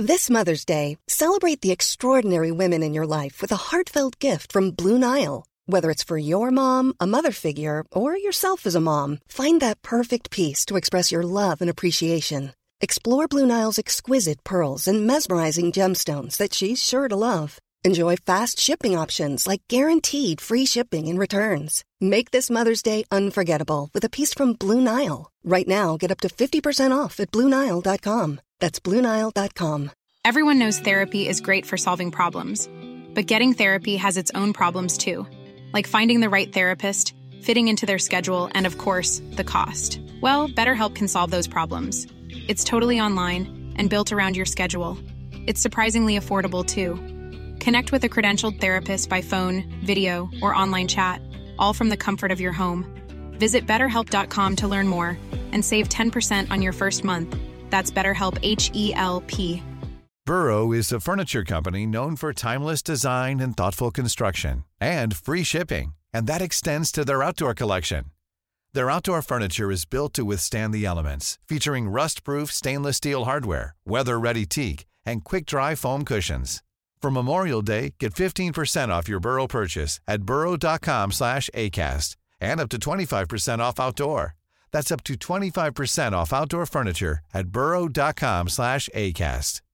This Mother's Day, celebrate the extraordinary women in your life with a heartfelt gift from Blue Nile. Whether it's for your mom, a mother figure, or yourself as a mom, find that perfect piece to express your love and appreciation. Explore Blue Nile's exquisite pearls and mesmerizing gemstones that she's sure to love. Enjoy fast shipping options like guaranteed free shipping and returns. Make this Mother's Day unforgettable with a piece from Blue Nile. Right now, get up to 50% off at BlueNile.com. That's BlueNile.com. Everyone knows therapy is great for solving problems, but getting therapy has its own problems too, like finding the right therapist, fitting into their schedule, and of course, the cost. Well, BetterHelp can solve those problems. It's totally online and built around your schedule. It's surprisingly affordable too. Connect with a credentialed therapist by phone, video, or online chat, all from the comfort of your home. Visit BetterHelp.com to learn more and save 10% on your first month. That's BetterHelp, H-E-L-P. Burrow is a furniture company known for timeless design and thoughtful construction, and free shipping, and that extends to their outdoor collection. Their outdoor furniture is built to withstand the elements, featuring rust-proof stainless steel hardware, weather-ready teak, and quick-dry foam cushions. For Memorial Day, get 15% off your Burrow purchase at burrow.com/acast, and up to 25% off outdoor. That's up to 25% off outdoor furniture at burrow.com/acast.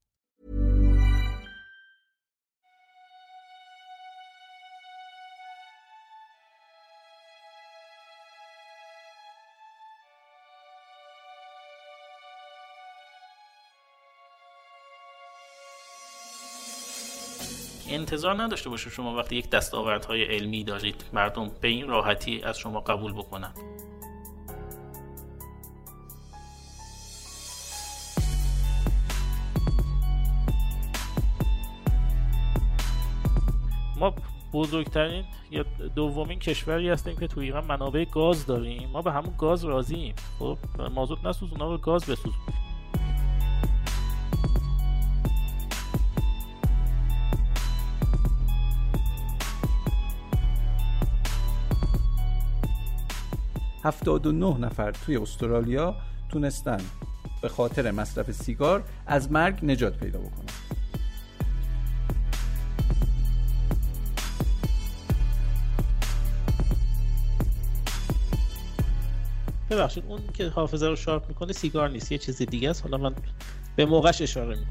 انتظار نداشته باشه شما وقتی یک دستاوردهای علمی دارید مردم به این راحتی از شما قبول بکنن. ما بزرگترین یا دومین کشوری هستیم که تو ایران منابع گاز داریم. ما به همون گاز راضییم. خب مازوت نسوزون، آقا گاز بسوزون. $79 نفر توی استرالیا تونستن به خاطر مصرف سیگار از مرگ نجات پیدا بکنن. ببخشید اون که حافظه رو شارپ میکنه سیگار نیست، یه چیز دیگه است. حالا من به موقعش اشاره میکنم.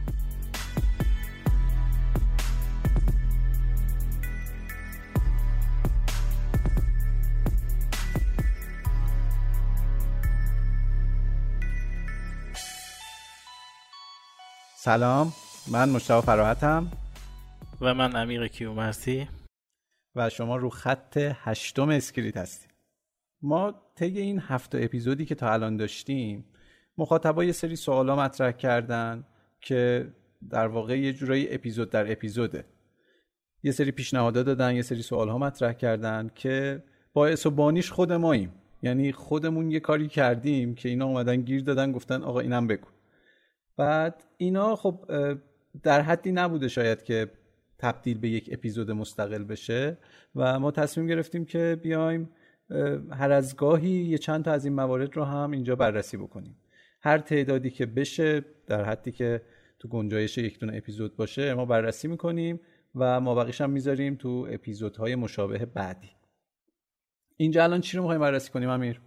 سلام، من مشتاق فراحتم و من امیر کیومرثی و شما رو خط 8 اسکریت هستیم. ما طی این 7 اپیزودی که تا الان داشتیم مخاطبا یه سری سوالا مطرح کردن که در واقع یه جورایی اپیزود در اپیزوده. یه سری پیشنهادات دادن، یه سری سوالها مطرح کردن که باعث و بانیش خود ماییم. یعنی خودمون یه کاری کردیم که اینا اومدن گیر دادن گفتن آقا اینم بگو. بعد اینا خب در حدی نبوده شاید که تبدیل به یک اپیزود مستقل بشه و ما تصمیم گرفتیم که بیایم هر از گاهی یه چند تا از این موارد رو هم اینجا بررسی بکنیم. هر تعدادی که بشه در حدی که تو گنجایش یک دونه اپیزود باشه ما بررسی میکنیم و مابقیش هم میذاریم تو اپیزودهای مشابه بعدی. اینجا الان چی رو میخوایم بررسی کنیم امیر؟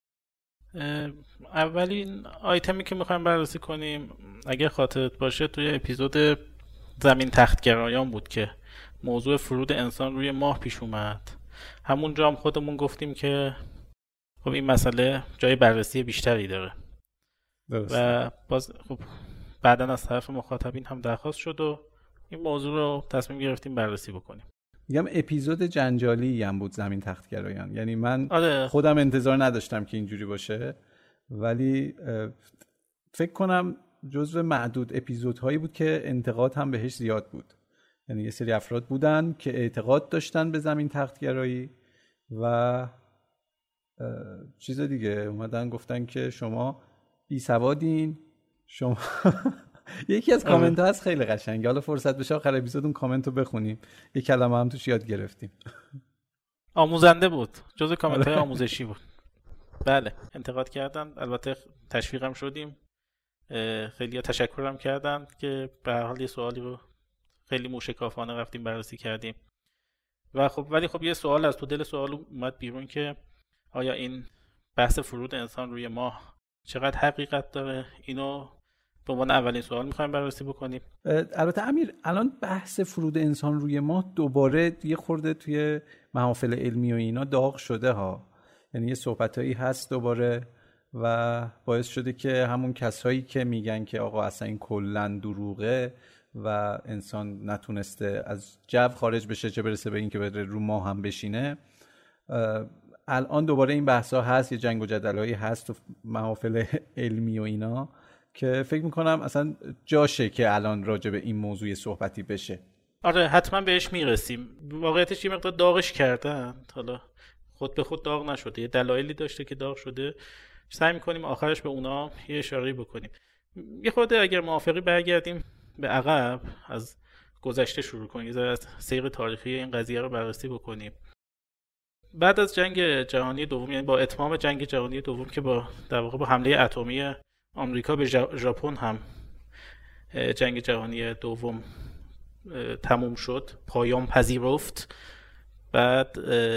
اولین آیتمی که میخوایم بررسی کنیم اگه خاطرت باشه توی اپیزود زمین تختگرایان بود که موضوع فرود انسان روی ماه پیش اومد. همونجا هم خودمون گفتیم که خب این مسئله جای بررسی بیشتری داره درست. و باز خب بعداً از طرف مخاطبین هم درخواست شد و این موضوع رو تصمیم گرفتیم بررسی بکنیم. میگم اپیزود جنجالی هم بود زمین تختگرایان. یعنی من خودم انتظار نداشتم که اینجوری باشه ولی فکر کنم جزو معدود اپیزودهایی بود که انتقاد هم بهش زیاد بود. یعنی یه سری افراد بودن که اعتقاد داشتن به زمین تختگرایی و چیز دیگه اومدن گفتن که شما بی سوادین شما یکی از کامنت ها هست خیلی قشنگه. حالا فرصت بشه آخر اپیزود اون کامنت رو بخونیم. یک کلمه هم توش یاد گرفتیم. آموزنده بود، جزو کامنت های آموزشی بود. بله انتقاد کردن، البته تشویقم شدیم خیلی تشکرم کردن که به هر حال یه سوالی رو خیلی موشکافانه رفتیم بررسی کردیم. و خب ولی خب یه سوال از تو دل سوال اومد بیرون که آیا این بحث فرود انسان روی ماه چقدر حقیقت داره؟ اینو به عنوان اولین سوال میخوایم بررسی بکنیم. البته امیر، الان بحث فرود انسان روی ماه دوباره یه خورده توی محافل علمی و اینا داغ شده ها، یعنی یه صحبتایی هست دوباره و باعث شده که همون کسایی که میگن که آقا اصلا این کلن دروغه و انسان نتونسته از جو خارج بشه چه برسه به این که بره رو ماه هم بشینه، الان دوباره این بحثا هست، یه جنگ و جدلایی هست تو محافل علمی و اینا که فکر میکنم اصلا جاشه که الان راجع به این موضوع صحبتی بشه. آره حتما بهش میرسیم. واقعیتش یه مقدار داغش کردن، حالا خود به خود داغ نشده، یه دلایلی داشته که داغ شده. سعی میکنیم آخرش به اونا یه اشاره بکنیم. یه خورده اگر موافقی برگردیم به عقب، از گذشته شروع کنیم، یه از سیر تاریخی این قضیه رو بررسی بکنیم. بعد از جنگ جهانی دوم، یعنی با اتمام جنگ جهانی دوم که با در واقع با حمله اتمی آمریکا به ژاپن هم جنگ جهانی دوم تموم شد، پایان پذیرفت. بعد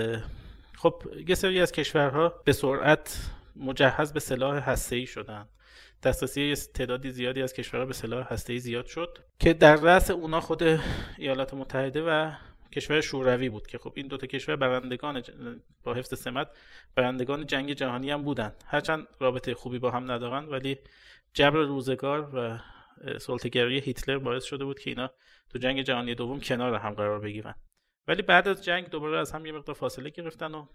خب یه سری از کشورها به سرعت مجهز به سلاح هسته‌ای شدن. دسترسی تعدادی زیادی از کشورها به سلاح هسته‌ای زیاد شد که در رأس اونا خود ایالات متحده و کشور شوروی بود که خب این دوتا کشور برندگان با حفظ سمت برندگان جنگ جهانی هم بودن. هرچند رابطه خوبی با هم ندارن، ولی جبر روزگار و سلطه‌گرایی هیتلر باعث شده بود که اینا تو جنگ جهانی دوم کنار هم قرار بگیرن. ولی بعد از جنگ دوباره از هم یه مقدار فاصله گرفتن و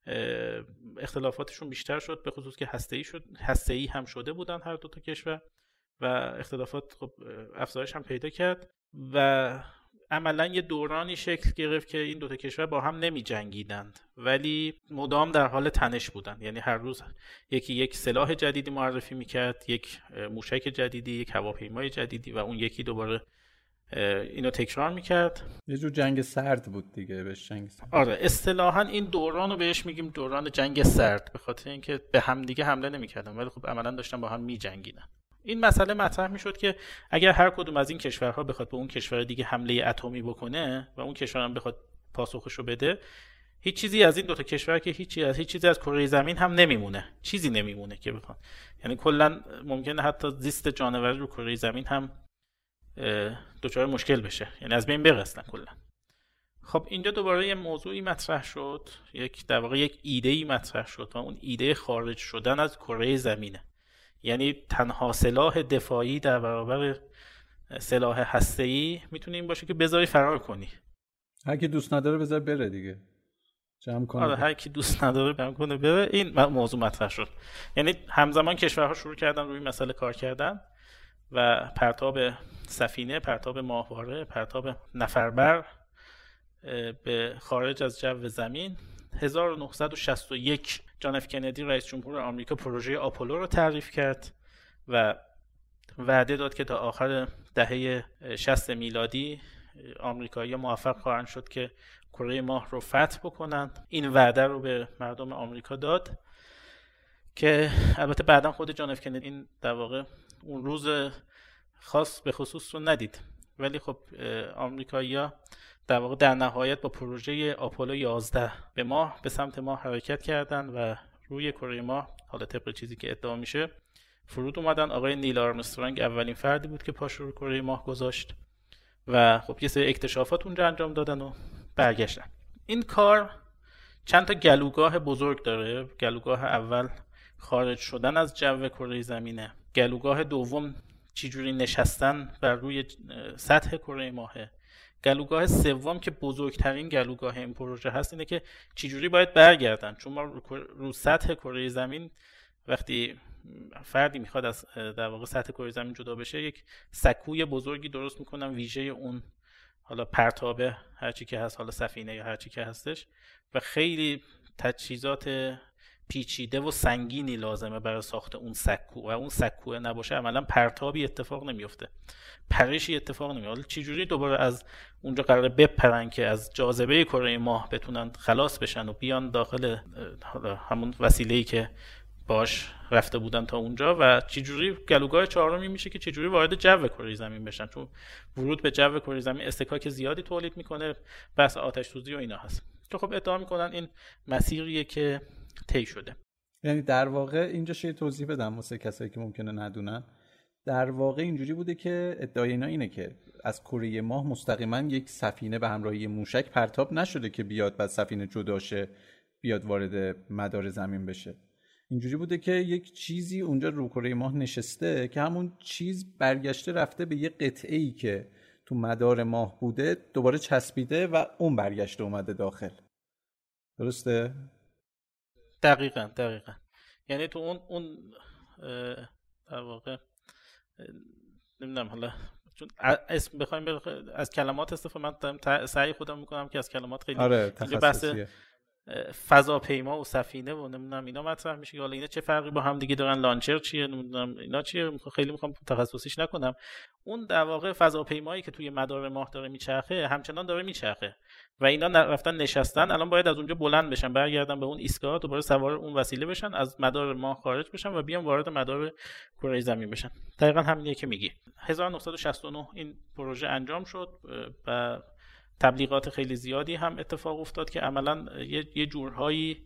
اختلافاتشون بیشتر شد، به خصوص که هسته‌ای هم شده بودن هر دو تا کشور و اختلافات خب افزایش هم پیدا کرد و عملا یه دورانی شکل گرفت که این دو تا کشور با هم نمی جنگیدند ولی مدام در حال تنش بودن. یعنی هر روز یکی یک سلاح جدیدی معرفی میکرد، یک موشک جدیدی، یک هواپیمای جدیدی و اون یکی دوباره اینو تکرار میکرد. یه جور جنگ سرد بود دیگه، بهش جنگ سرد. آره اصطلاحاً این دوران رو بهش میگیم دوران جنگ سرد، به خاطر اینکه به هم دیگه حمله نمیکردن ولی خب عملاً داشتن با هم میجنگیدن. این مسئله مطرح میشد که اگر هر کدوم از این کشورها بخواد به اون کشور دیگه حمله اتمی بکنه و اون کشور هم بخواد پاسخشو بده، هیچ چیزی از این دو تا کشور که هیچ چیزی از کره زمین هم نمیمونه، چیزی نمیمونه که بخوان، یعنی کلا ممکنه حتی زیست جانوری رو کره زمین هم دچار مشکل بشه، یعنی از بین بره اصلا کلا. خب اینجا دوباره یه موضوعی مطرح شد، در واقع یک ایده‌ای مطرح شد و اون ایده خارج شدن از کره زمینه. یعنی تنها سلاح دفاعی در برابر سلاح هسته‌ای میتونه این باشه که بذاری فرار کنی. هر کی دوست نداره بذار بره دیگه، جمع کنه. آره هر کی دوست نداره جمع کنه بره. این موضوع مطرح شد. یعنی همزمان کشورها شروع کردن روی مسئله کار کردن و پرتاب سفینه، پرتاب ماهواره، پرتاب نفربر به خارج از جو زمین. 1961 جان اف کندی رئیس جمهور آمریکا پروژه آپولو رو تعریف کرد و وعده داد که تا آخر دهه 60 میلادی آمریکایی‌ها موفق خواهند شد که کره ماه رو فتح بکنن. این وعده رو به مردم آمریکا داد که البته بعداً خود جان اف کندی این در واقع اون روز خاص به خصوص رو ندید، ولی خب آمریکایی‌ها در واقع در نهایت با پروژه آپولو 11 به سمت ماه حرکت کردن و روی کره ماه، حالا طبق چیزی که ادعا میشه، فرود اومدن. آقای نیل آرمسترانگ اولین فردی بود که پاش رو کره ماه گذاشت و خب یه سری اکتشافات اونجا انجام دادن و برگشتن. این کار چند تا گلوگاه بزرگ داره. گلوگاه اول خارج شدن از جو کره زمینه. گلوگاه دوم چجوری نشستن بر روی سطح کره ماهه. گلوگاه سوم که بزرگترین گلوگاه این پروژه هست اینه که چجوری باید برگردن، چون ما رو سطح کره زمین وقتی فردی میخواد از در واقع سطح کره زمین جدا بشه، یک سکوی بزرگی درست میکنن ویژه اون حالا پرتابه هرچی که هست، حالا سفینه یا هرچی که هستش، و خیلی تجهیزات پیچیده و سنگینی لازمه برای ساخت اون سکو و اون سکو نباشه عملا پرتابی اتفاق نمیفته، پرشی اتفاق نمیفته. چجوری دوباره از اونجا قراره بپرن که از جاذبه کره ماه بتونن خلاص بشن و بیان داخل همون وسیله‌ای که باش رفته بودن تا اونجا و چجوری گلوگاه چهارمی میشه که چجوری وارد جو کره زمین بشن، چون ورود به جو کره زمین استکاک زیادی تولید میکنه، بحث آتش سوزی و اینا هست که خب ادعا میکنن این مسیریه که طی شده. یعنی در واقع اینجا شاید توضیح بدم واسه کسایی که ممکنه ندونن. در واقع اینجوری بوده که ادعای اینا اینه که از کره ماه مستقیما یک سفینه به همراهی موشک پرتاب نشده که بیاد بعد سفینه جدا شه بیاد وارد مدار زمین بشه. اینجوری بوده که یک چیزی اونجا رو کره ماه نشسته که همون چیز برگشته رفته به یه قطعه‌ای که تو مدار ماه بوده دوباره چسبیده و اون برگشته اومده داخل. درسته؟ دقیقاً. یعنی تو اون در واقع نمیدونم، حالا چون اسم بخوایم از کلمات استفاده، من سعی خودم میکنم که از کلمات خیلی تخصصیه. فضاپیما و سفینه و نمیدونم اینا مطرح میشه که حالا اینا چه فرقی با هم دیگه دارن، لانچر چیه، نمیدونم اینا چیه، خیلی میخوام تخصصیش نکنم. اون در واقع فضاپیمایی که توی مدار ماه داره میچرخه همچنان داره میچرخه و اینا رفتن نشستن، الان باید از اونجا بلند بشن برگردن به اون ایستگاه، دوباره سوار اون وسیله بشن، از مدار ماه خارج بشن و بیان وارد مدار کره زمین بشن. دقیقاً همینیه که میگی. 1969 این پروژه انجام شد و تبلیغات خیلی زیادی هم اتفاق افتاد که عملاً یه جورهایی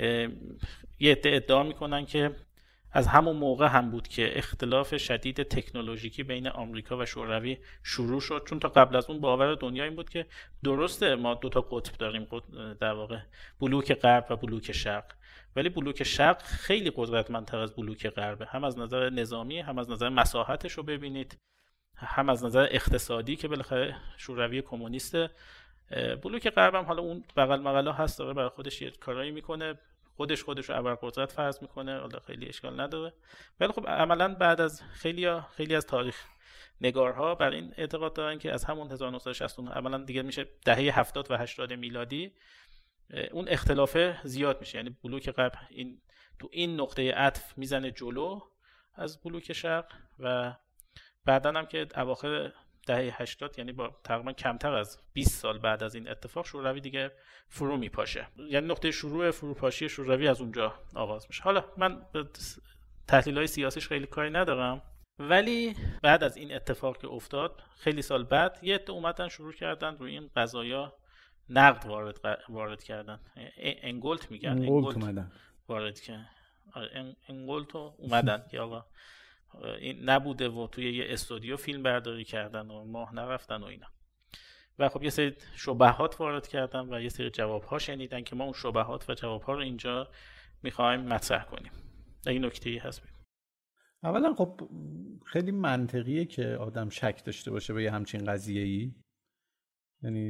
یه ادعا میکنن که از همون موقع هم بود که اختلاف شدید تکنولوژیکی بین آمریکا و شوروی شروع شد، چون تا قبل از اون باور دنیا این بود که درسته ما دوتا قطب داریم، در واقع بلوک غرب و بلوک شرق، ولی بلوک شرق خیلی قدرتمندتر از بلوک غربه، هم از نظر نظامی، هم از نظر مساحتش رو ببینید، هم از نظر اقتصادی که بالاخره شوروی کمونیست. بلوک غرب هم حالا اون بغل مغلا هست، داره برای خودش یه کارایی میکنه، خودش رو ابرقدرت فرض میکنه، حالا خیلی اشکال نداره. ولی خب عملاً بعد از خیلی از تاریخ نگارها بر این اعتقاد دارن که از همون 1969 عملاً دیگه میشه دهه 70 و 80 میلادی اون اختلاف زیاد میشه، یعنی بلوک غرب تو این نقطه عطف میزنه جلو از بلوک شرق و بعداً هم که اواخر دهه 80 یعنی با تقریبا کمتر از 20 سال بعد از این اتفاق شوروی دیگه فرو میپاشه، یعنی نقطه شروع فروپاشی شوروی از اونجا آغاز میشه. حالا من به تحلیل‌های سیاسیش خیلی کاری ندارم، ولی بعد از این اتفاق که افتاد خیلی سال بعد یه عده اومدن شروع کردن روی این قضایا نقد وارد کردن. انگولت میگن، انگولت اومدن وارد کردن، انگولت اومدن که آقا این نبوده و توی یه استودیو فیلم برداری کردن و ماه نرفتن و اینا، و خب یه سری شبهات وارد کردن و یه سری جواب‌ها شنیدن که ما اون شبهات و جواب‌ها رو اینجا می‌خوایم مطرح کنیم. این نکته‌ای هست. اولا خب خیلی منطقیه که آدم شک داشته باشه به یه همچین قضیه‌ای، یعنی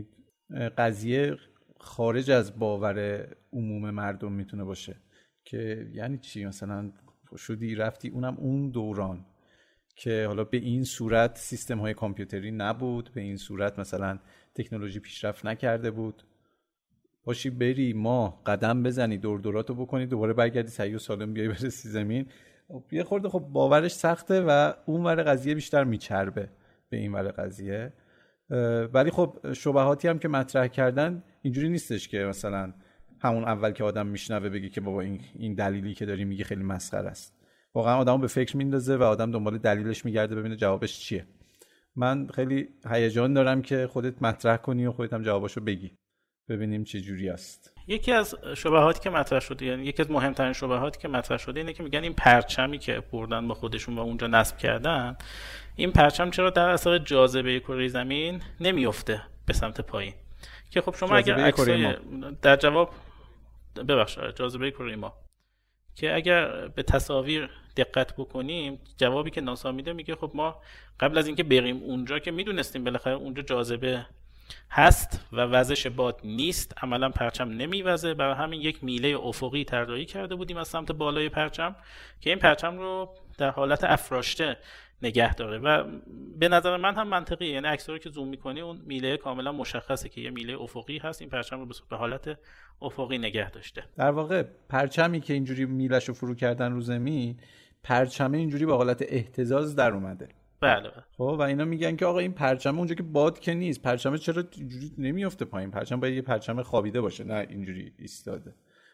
قضیه خارج از باور عموم مردم میتونه باشه که یعنی چی، مثلا شدی رفتی اونم اون دوران که حالا به این صورت سیستم های کامپیوتری نبود، به این صورت مثلا تکنولوژی پیشرفت نکرده بود، باشی بری ماه قدم بزنی دوراتو بکنی دوباره برگردی صحیح و سالم بیای برسی زمین، یه خورده خب باورش سخته و اون ور قضیه بیشتر میچربه به این ور قضیه. ولی خب شبهاتی هم که مطرح کردن اینجوری نیستش که مثلا همون اول که آدم میشنوه بگی که بابا این دلیلی که داری میگی خیلی مسخره است. واقعا آدمو به فکر میندازه و آدم دنبال دلیلش میگرده ببینه جوابش چیه. من خیلی هیجان دارم که خودت مطرح کنی و خودت هم جواباشو بگی ببینیم چه جوری است. یکی از شبهاتی که مطرح شده، یعنی یکی از مهمترین شبهاتی که مطرح شده اینه که میگن این پرچمی که بردن با خودشون و اونجا نصب کردن، این پرچم چرا در اثر جاذبه کره زمین نمیفته به سمت پایین؟ که خب شما اگر عکسای در جواب جاذبه کره ما که اگر به تصاویر دقت بکنیم، جوابی که ناسا میده میگه خب ما قبل از اینکه بریم اونجا که میدونستیم بالاخره اونجا جاذبه هست و وزش باد نیست، عملا پرچم نمیوزه، برای همین یک میله افقی طراحی کرده بودیم از سمت بالای پرچم که این پرچم رو در حالت افراشته نگه داره و به نظر من هم منطقیه، یعنی عکس‌ها رو که زوم می‌کنی اون میله کاملا مشخصه که یه میله افقی هست، این پرچم رو به حالت افقی نگه داشته. در واقع پرچمی که اینجوری میله‌شو فرو کردن رو زمین، پرچم اینجوری به حالت اهتزاز در اومده. بله. خب و اینا میگن که آقا این پرچم اونجا که باد که نیست، پرچم چرا اینجوری نمیافته پایین؟ پرچم باید یه پرچم خوابیده باشه، نه اینجوری ایستاده.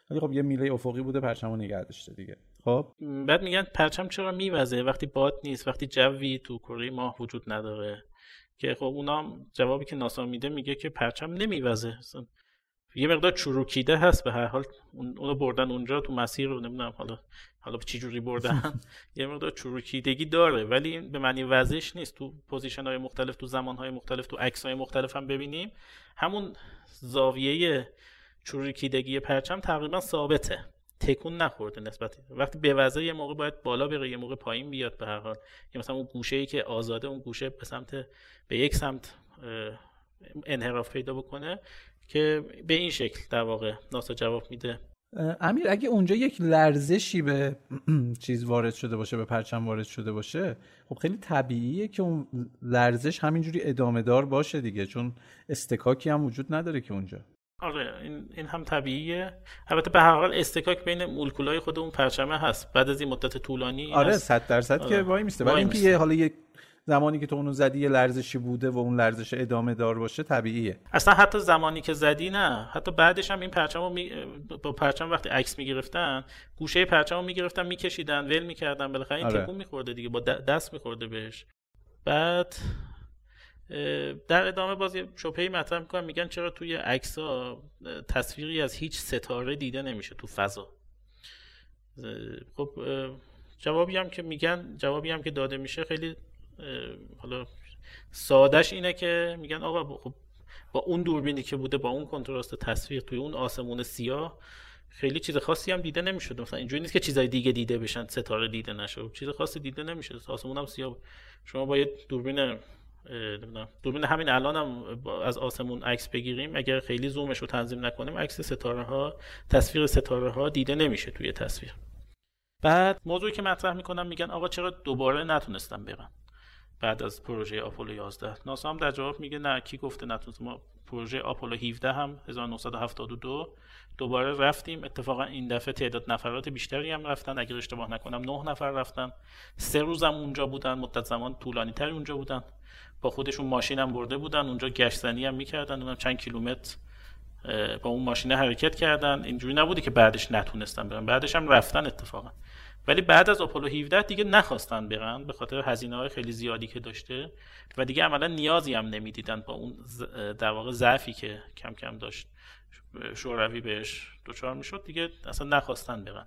ولی خب یه میله افقی بوده پرچمو نگه داشته دیگه. خب بعد میگن پرچم چرا میوزه وقتی باد نیست، وقتی جوی تو کره ماه وجود نداره، که خب اونا جوابی که ناسا میده میگه که پرچم نمیوزه، یه مقدار چروکیده هست، به هر حال اونو بردن اونجا تو مسیر رو نمیدونم حالا چه جوری بردن یه مقدار چروکیدگی داره، ولی این به معنی وزش نیست. تو پوزیشن های مختلف، تو زمان های مختلف، تو عکس های مختلف هم ببینیم همون زاویه چروکیدگی پرچم تقریبا ثابته، تکون نخورده نسبت. وقتی به وزه یه موقع باید بالا بره، یه موقع پایین بیاد، به هر حال که مثلا اون گوشه‌ای که آزاده، اون گوشه به یک سمت انحراف پیدا بکنه، که به این شکل در واقع ناسا جواب میده. امیر اگه اونجا یک لرزشی به چیز وارد شده باشه، به پرچم وارد شده باشه، خب خیلی طبیعیه که اون لرزش همینجوری ادامه دار باشه دیگه، چون استکاکی هم وجود نداره که اونجا. آره این هم طبیعیه. البته به هر حال استکاک بین مولکولای خود اون پرچمه هست بعد از این مدت طولانی. آره 100% که وای میسته، ولی اینکه حالا یک زمانی که تو اونو زدی یه لرزشی بوده و اون لرزش ادامه دار باشه طبیعیه. اصلا حتی زمانی که زدی نه، حتی بعدش هم این پرچمو با پرچم وقتی عکس میگرفتن، گوشه پرچمو میگرفتن میکشیدن ول میکردن، بالاخره این تکون میخورده دیگه، با دست میخورده بهش. بعد در ادامه باز یه شبهه‌ای مطرح میکنن، میگن چرا توی عکس‌ها تصویری از هیچ ستاره دیده نمیشه تو فضا. خب جوابی هم که داده میشه خیلی حالا سادهش اینه که میگن آقا خب با اون دوربینی که بوده، با اون کنتراست تصویر توی اون آسمون سیاه، خیلی چیز خاصی هم دیده نمیشد. مثلا اینجوری نیست که چیزای دیگه دیده بشن، ستاره دیده نشه، چیز خاصی دیده نمیشه، آسمون هم سیاه. شما با یه دوربین همین الان هم از آسمون عکس بگیریم، اگر خیلی زومش رو تنظیم نکنیم، عکس ستاره ها، تصویر ستاره ها دیده نمیشه توی تصویر. بعد موضوعی که مطرح میکنم، میگن آقا چرا دوباره نتونستن برن بعد از پروژه آپولو 11؟ ناسا هم در جواب میگه نه، کی گفته نتونستم؟ ما پروژه آپولو 17 هم 1972 دوباره رفتیم، اتفاقا این دفعه تعداد نفرات بیشتری هم رفتن، اگر اشتباه نکنم 9 نفر رفتن، 3 روز هم اونجا بودن، مدت زمان طولانی تری اونجا بودن، با خودشون ماشین هم برده بودن، اونجا گشت زنی هم میکردن، اونم چند کیلومتر با اون ماشین حرکت کردن. اینجوری نبوده که بعدش نتونستن برن، بعدش هم رفتن اتفاقا. ولی بعد از آپولو 17 دیگه نخواستن برن به خاطر هزینه‌های خیلی زیادی که داشته و دیگه عملا نیازی هم نمیدیدن، با اون در واقع ضعفی که کم کم داشت شوروی بهش دچار میشد، دیگه اصلا نخواستن برن.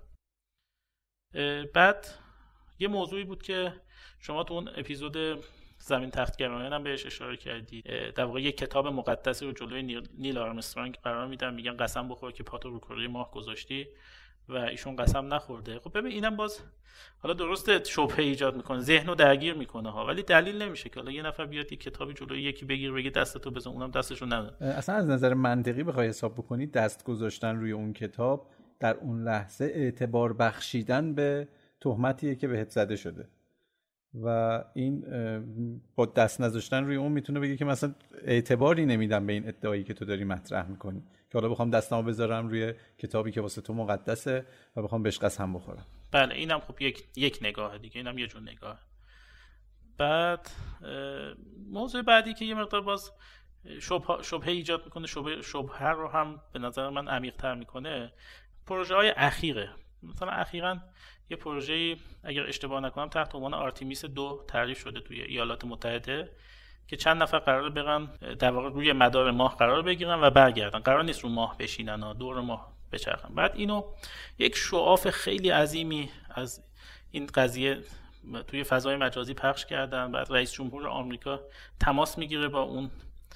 بعد یه موضوعی بود که شما تو اون اپیزود زمین تختگرایان هم بهش اشاره کردید، در واقع یک کتاب مقدسی رو جلوی نیل آرمسترانگ قرار میدن، میگن قسم بخور که پاتو رو کره ماه گذاشتی، و ایشون قسم نخورده. خب ببین اینم باز حالا درسته شبهه ایجاد میکنه، ذهنو درگیر میکنه ها، ولی دلیل نمیشه که حالا یه نفر بیاد یک کتابی جلوی یکی بگیر بگه دستتو بزن، اونم دستشو نزنه. اصلا از نظر منطقی بخوای حساب بکنی، دست گذاشتن روی اون کتاب در اون لحظه اعتبار بخشیدن به تهمتیه که بهت زده شده، و این با دست نذاشتن روی اون میتونه بگه که مثلا اعتباری نمیدم به این ادعایی که تو داری مطرح میکنی، که حالا بخوام دستمو بذارم روی کتابی که واسه تو مقدسه و بخوام بهش قسم بخورم. بله اینم خب یک نگاه دیگه، اینم یه جور نگاه. بعد موضوع بعدی که یه مقدار باز شبهه ایجاد میکنه، شبهه رو هم به نظر من عمیق‌تر میکنه، پروژه های اخیره. مثلا اخیراً یه پروژه اگر اشتباه نکنم تحت عنوان آرتیمیس 2 تعریف شده توی ایالات متحده که چند نفر قراره برن در واقع روی مدار ماه قرار بگیرن و برگردن، قرار نیست رو ماه بشینن و دور ماه بچرخن. بعد اینو یک شعاف خیلی عظیمی از این قضیه توی فضای مجازی پخش کردن. بعد رئیس جمهور آمریکا تماس میگیره با اون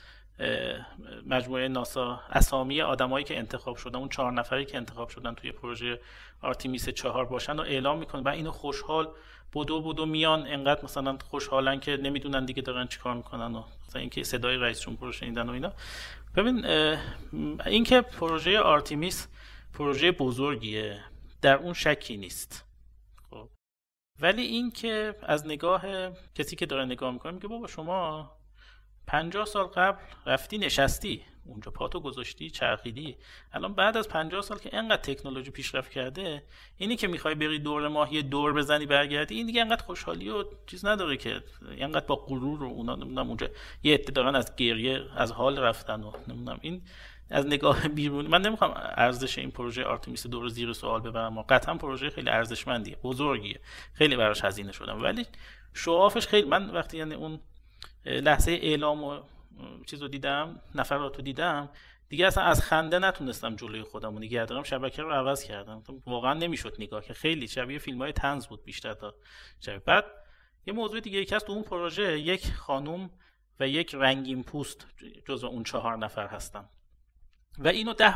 مجموعه ناسا، اسامی آدمایی که انتخاب شدن، اون 4 نفری که انتخاب شدن توی پروژه آرتیمیس 4 باشن و اعلام میکنه. و اینو خوشحال بدو میان، انقدر مثلا خوشحالن که نمیدونن دیگه دارن چیکار میکنن، و مثلا اینکه صدای رئیس جمهور رو شنیدن و اینا. ببین اینکه پروژه آرتیمیس پروژه بزرگیه، در اون شکی نیست. خب ولی اینکه از نگاه کسی که داره نگاه میکنه میگه بابا شما 50 سال قبل رفتی نشستی اونجا، پاتو گذاشتی چرخیدی، الان بعد از 50 سال که انقدر تکنولوژی پیشرفت کرده، اینی که میخوای بری دور ماه یه دور بزنی برگردی، این دیگه انقدر خوشحالی و چیز نداره که انقدر با غرور و اونا نمیدونم اونجا یه عده دارن از گریه از حال رفتن و نمیدونم این از نگاه بیرون من نمیخوام ارزش این پروژه آرتمیس 2 رو زیر سوال ببرم، و قطعا پروژه خیلی ارزشمندیه، بزرگیه، خیلی براش هزینه شدم، ولی شوافش خیلی، من وقتی یعنی اون لحظه اعلام و چیزو دیدم، نفراتو دیدم، دیگه اصلا از خنده نتونستم جلوی خودمو نگه دارم، شبکه رو عوض کردم، واقعا نمیشد نگاه که خیلی شبیه فیلم‌های طنز بود بیشتر تا شبیه. بعد یه موضوع دیگه که هست تو اون پروژه، یک خانم و یک رنگین پوست جزو اون 4 نفر هستن و اینو 10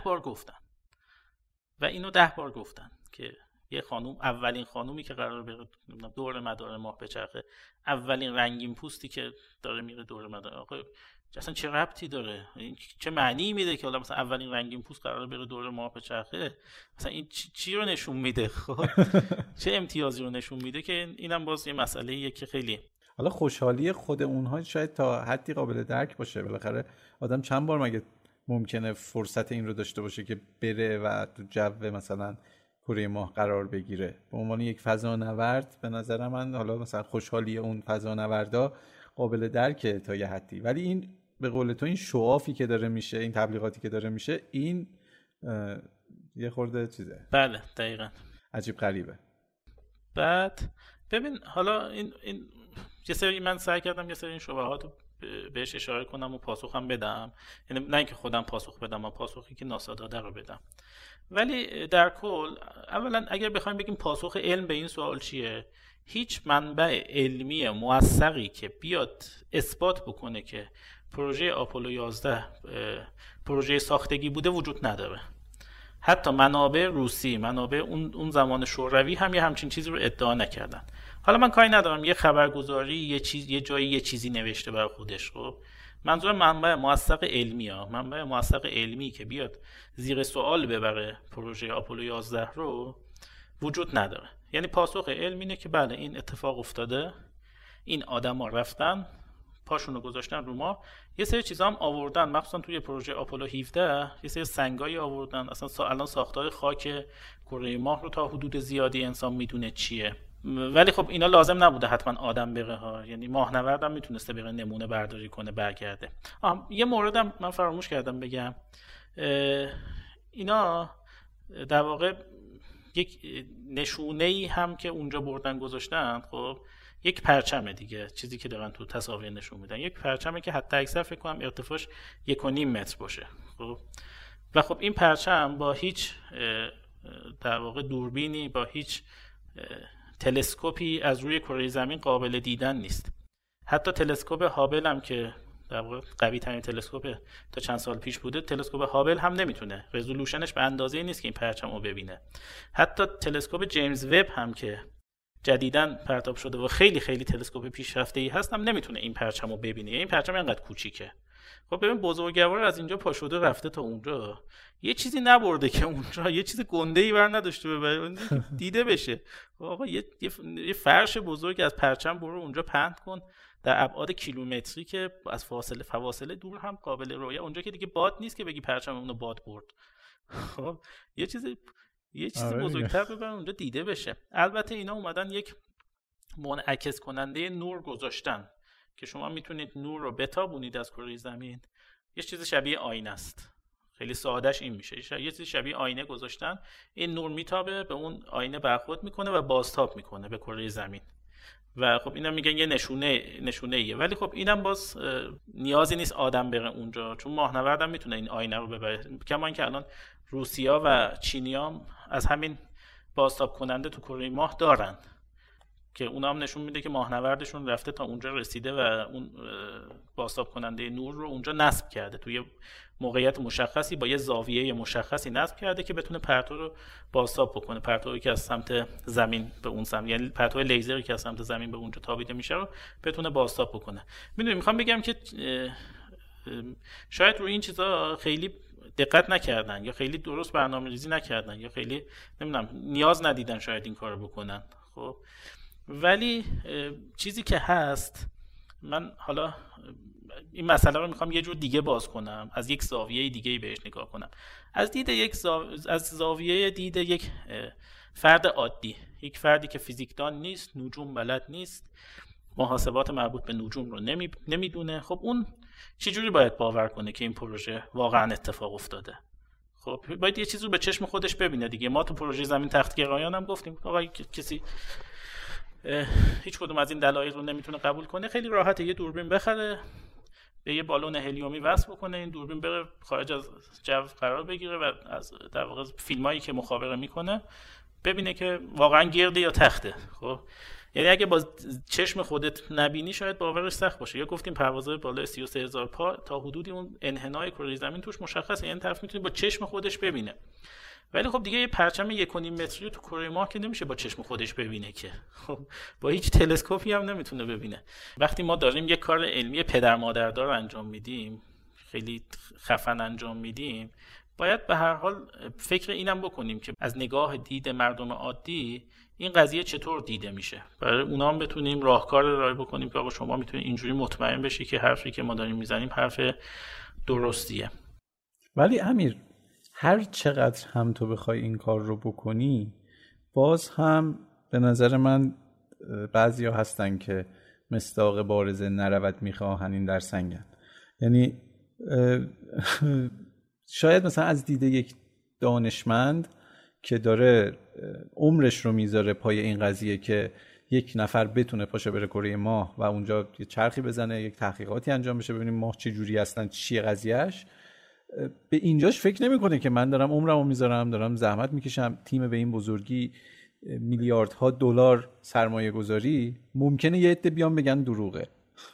بار گفتن که یه خانم، اولین خانومی که قرار بره دور مدار ماه بچرخه، اولین رنگین پوستی که داره میره دور مدار. آقا اصلا چه ربطی داره؟ این چه معنی میده که حالا مثلا اولین رنگین پوست قرار بره دور ماه بچرخه؟ مثلا این چی رو نشون میده؟ خب چه امتیازی رو نشون میده؟ که اینم باز یه مسئله‌ایه که خیلی، حالا خوشحالی خود اونها شاید تا حدی قابل درک باشه، بالاخره آدم چند بار مگه ممکنه فرصت این رو داشته باشه که بره و تو جو مثلا کره ماه قرار بگیره؟ به عنوان یک فضانورد به نظر من حالا مثلا خوشحالی اون فضانوردا قابل درکه تا یه حدی، ولی این به قول تو این شوافی که داره میشه، این تبلیغاتی که داره میشه، این یه خورده چیزه. بله دقیقاً عجیب غریبه. بعد ببین حالا این یه سری من سعی کردم یه سری این شبهات رو بهش اشاره کنم و پاسخم بدم، یعنی نه اینکه خودم پاسخ بدم، اما پاسخی که ناسا داده رو بدم. ولی در کل اولا اگر بخوایم بگیم پاسخ علم به این سوال چیه، هیچ منبع علمی موثقی که بیاد اثبات بکنه که پروژه آپولو 11 پروژه ساختگی بوده وجود نداره. حتی منابع روسی، منابع اون زمان شوروی هم یه همچین چیزی رو ادعا نکردن. حالا من کاری ندارم یه خبرگزاری یه جایی یه چیزی نوشته بر خودش، خب منظورم منبع موثق علمی ها، منبع موثق علمی که بیاد زیر سوال ببره پروژه آپولو 11 رو وجود نداره. یعنی پاسخ علم اینه که بله این اتفاق افتاده، این آدما رفتن پاشونو گذاشتن رو ما، یه سری چیزا هم آوردن، مخصوصا توی پروژه آپولو 17 یه سری سنگایی آوردن، اصلا الان ساختار خاک کره ماه رو تا حدود زیادی انسان میدونه چیه، ولی خب اینا لازم نبوده حتما آدم بره ها، یعنی ماهنورد هم میتونسته بره نمونه برداری کنه برگرده. یه موردم من فراموش کردم بگم، اینا در واقع یک نشونه‌ای هم که اونجا بردن گذاشتن، خب یک پرچمه دیگه، چیزی که دارن تو تصاویر نشون میدن، یک پرچمه که حتی اکثر فکر کنم ارتفاعش 1.5 متر باشه. خب و خب این پرچم با هیچ در واقع دوربینی، با هیچ تلسکوپی از روی کره زمین قابل دیدن نیست. حتی تلسکوپ هابل هم که در واقع قوی ترین تلسکوپ تا چند سال پیش بوده، تلسکوپ هابل هم نمیتونه، رزولوشنش به اندازه‌ای نیست که این پرچم رو ببینه. حتی تلسکوپ جیمز وب هم که جدیداً پرتاب شده و خیلی خیلی تلسکوپ پیشرفته‌ای هست هم نمیتونه این پرچم رو ببینه. این پرچم اینقدر کوچیکه. خب ببین بزرگوار از اینجا پا شده رفته تا اونجا، یه چیزی نبرده که اونجا یه چیز گنده‌ای بر نداشته ببره دیده بشه. آقا یه فرش بزرگ از پرچم برو اونجا پهن کن در ابعاد کیلومتری که از فواصل دور هم قابل رؤیت، اونجا که دیگه باد نیست که بگی پرچم اونو باد برد. خب یه چیز بزرگتر ببرن اونجا دیده بشه. البته اینا اومدن یک منعکس کننده نور گذاشتن که شما میتونید نور رو بتابونید از کره زمین، یه چیز شبیه آینه است. خیلی سادهش این میشه، یه چیز شبیه آینه گذاشتن، این نور میتابه به اون آینه برخورد میکنه و بازتاب میکنه به کره زمین. و خب اینا میگن یه نشونه ایه، ولی خب اینم باز نیازی نیست آدم بره اونجا، چون ماهنورد هم میتونه این آینه رو ببره. کما اینکه الان روسیا و چینیام از همین بازتاب کننده تو کره ماه دارن که اونا هم نشون میده که ماهنوردشون رفته تا اونجا رسیده و اون بازتاب کننده نور رو اونجا نصب کرده، توی موقعیت مشخصی با یه زاویه مشخصی نصب کرده که بتونه پرتو رو بازتاب بکنه، پرتویی که از سمت زمین به اون سمت، یعنی پرتو لیزری که از سمت زمین به اونجا تابیده میشه رو بتونه بازتاب بکنه. میخوام بگم که شاید روی این چیزا خیلی دقت نکردن یا خیلی درست برنامه‌ریزی نکردن یا خیلی نمیدونم نیاز ندیدن شاید این کارو بکنن. خب ولی چیزی که هست، من حالا این مسئله رو میخوام یه جور دیگه باز کنم، از یک زاویه دیگه بهش نگاه کنم، از زاویه دید یک فرد عادی، یک فردی که فیزیکدان نیست، نجوم بلد نیست، محاسبات مربوط به نجوم رو نمیدونه. خب اون چجوری باید باور کنه که این پروژه واقعا اتفاق افتاده؟ خب باید یه چیزی رو به چشم خودش ببینه دیگه. ما تو پروژه زمین تختگرایان هم گفتیم آقا کسی هیچ کدوم از این دلایل رو نمیتونه قبول کنه، خیلی راحته یه دوربین بخره، به یه بالون هلیومی وصل بکنه، این دوربین بره خارج از جو قرار بگیره و از در واقع فیلمایی که مخابره میکنه ببینه که واقعا گرده یا تخته. خب یعنی اگه با چشم خودت نبینی شاید باورش سخت باشه. یا گفتیم پروازهای بالای 33000 پا تا حدودی اون انحنای کره زمین توش مشخصه، یعنی طرف میتونه با چشم خودش ببینه. ولی خب دیگه یه پرچم 1.5 متری تو کره ماه که نمیشه با چشم خودش ببینه که، خب با هیچ تلسکوپی هم نمیتونه ببینه. وقتی ما داریم یه کار علمی پدر مادردار انجام میدیم، خیلی خفن انجام میدیم، باید به هر حال فکر اینم بکنیم که از نگاه دید مردم عادی این قضیه چطور دیده میشه، برای اونا هم بتونیم راهکار ارائه بکنیم که آقا شما میتونید اینجوری مطمئن بشی که حرفی که ما داریم میزنیم حرف درستیه. ولی امیر، هر چقدر هم تو بخوای این کار رو بکنی، باز هم به نظر من بعضیا هستن که مصداق بارز نرود میخواهن این در سنگن. یعنی شاید مثلا از دید یک دانشمند که داره عمرش رو میذاره پای این قضیه که یک نفر بتونه پاشه بره کره ماه و اونجا یه چرخی بزنه، یک تحقیقاتی انجام بشه ببینیم ماه چه جوری هستن، چیه قضیهش، به اینجاش فکر نمیکنه که من دارم عمرمو میذارم، دارم زحمت میکشم، تیم به این بزرگی میلیاردها دلار سرمایه گذاری، ممکنه یه عده بیان بگن دروغه.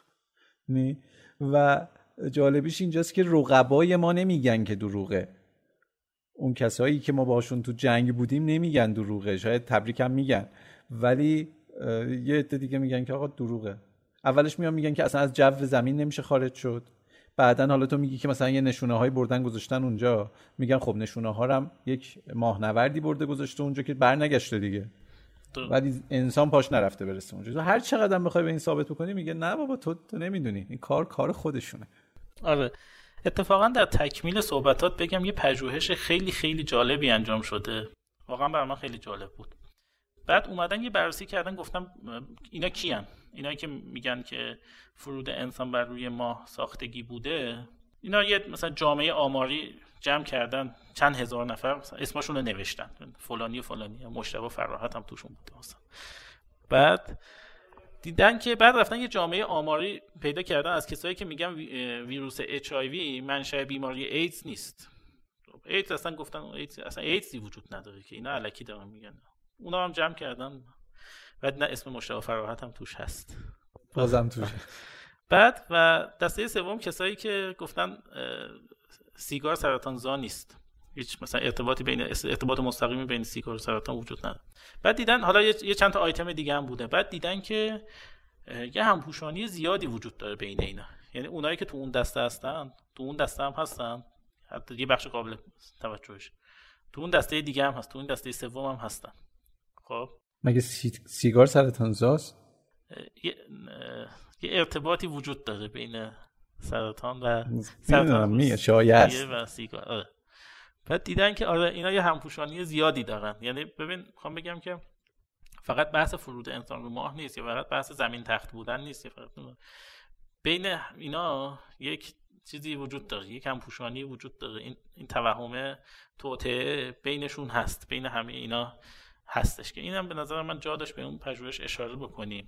و جالبیش اینجاست که رقبای ما نمیگن که دروغه، اون کسایی که ما باشون تو جنگ بودیم نمیگن دروغه، شاید تبریک هم میگن، ولی یه عده دیگه میگن که آقا دروغه. اولش میان میگن که اصلا از جو زمین نمیشه خارج شد، بعدن حالا تو میگی که مثلا یه نشونه های بردن گذاشتن اونجا، میگن خب نشونه ها هم یک ماهنوردی برده گذاشته اونجا که برنگشته دیگه، ولی انسان پاش نرفته برسه اونجا. تو هر چقدر هم بخوای به این ثابت بکنی میگه نه بابا تو نمیدونی، این کار خودشونه. آره اتفاقا در تکمیل صحبتات بگم یه پژوهش خیلی خیلی جالبی انجام شده، واقعا برای من خیلی جالب بود. بعد اومدن یه بررسی کردن، گفتم اینا کیان؟ اینایی که میگن که فرود انسان بر روی ماه ساختگی بوده، اینا یه مثلا جامعه آماری جمع کردن، چند هزار نفر اسمشون رو نوشتن، فلانی و فلانی، مجتبی فراحت هم توشون بوده مثلا. بعد دیدن که بعد رفتن یه جامعه آماری پیدا کردن از کسایی که میگن ویروس HIV منشأ بیماری ایدز نیست. ایدز اصلا گفتن اصلا ایدزی وجود نداره که اینا الکی دارن میگن. اونا هم جمع کردن، بعد نه اسم مجتبی فراحت هم توش هست، بازم توش. بعد و دسته سوم کسایی که گفتن سیگار سرطانزا نیست، هیچ مثلا ارتباط مستقیمی بین سیگار و سرطان وجود نداره. بعد دیدن حالا یه چند تا آیتم دیگه هم بوده، بعد دیدن که یه همپوشانی زیادی وجود داره بین اینا، یعنی اونایی که تو اون دسته هستن تو اون دسته هم هستن، حتی یه بخش قابل توجهش تو اون دسته دیگه هم هست، تو اون دسته سوم هم هستن. خب مگه سیگار سرطانزاست؟ یه ارتباطی وجود داره بین سرطان و شایست و سیگار. بعد دیدن که آره اینا یه همپوشانی زیادی دارن. یعنی ببین میخوام بگم که فقط بحث فرود انسان رو ماه نیست، یا فقط بحث زمین تخت بودن نیست، یا فقط بین اینا یک چیزی وجود داره، یک همپوشانی وجود داره. این توهم توطئه بینشون هست، بین همه اینا هستش که اینم به نظر من جا داشت به اون پژوهش اشاره بکنیم.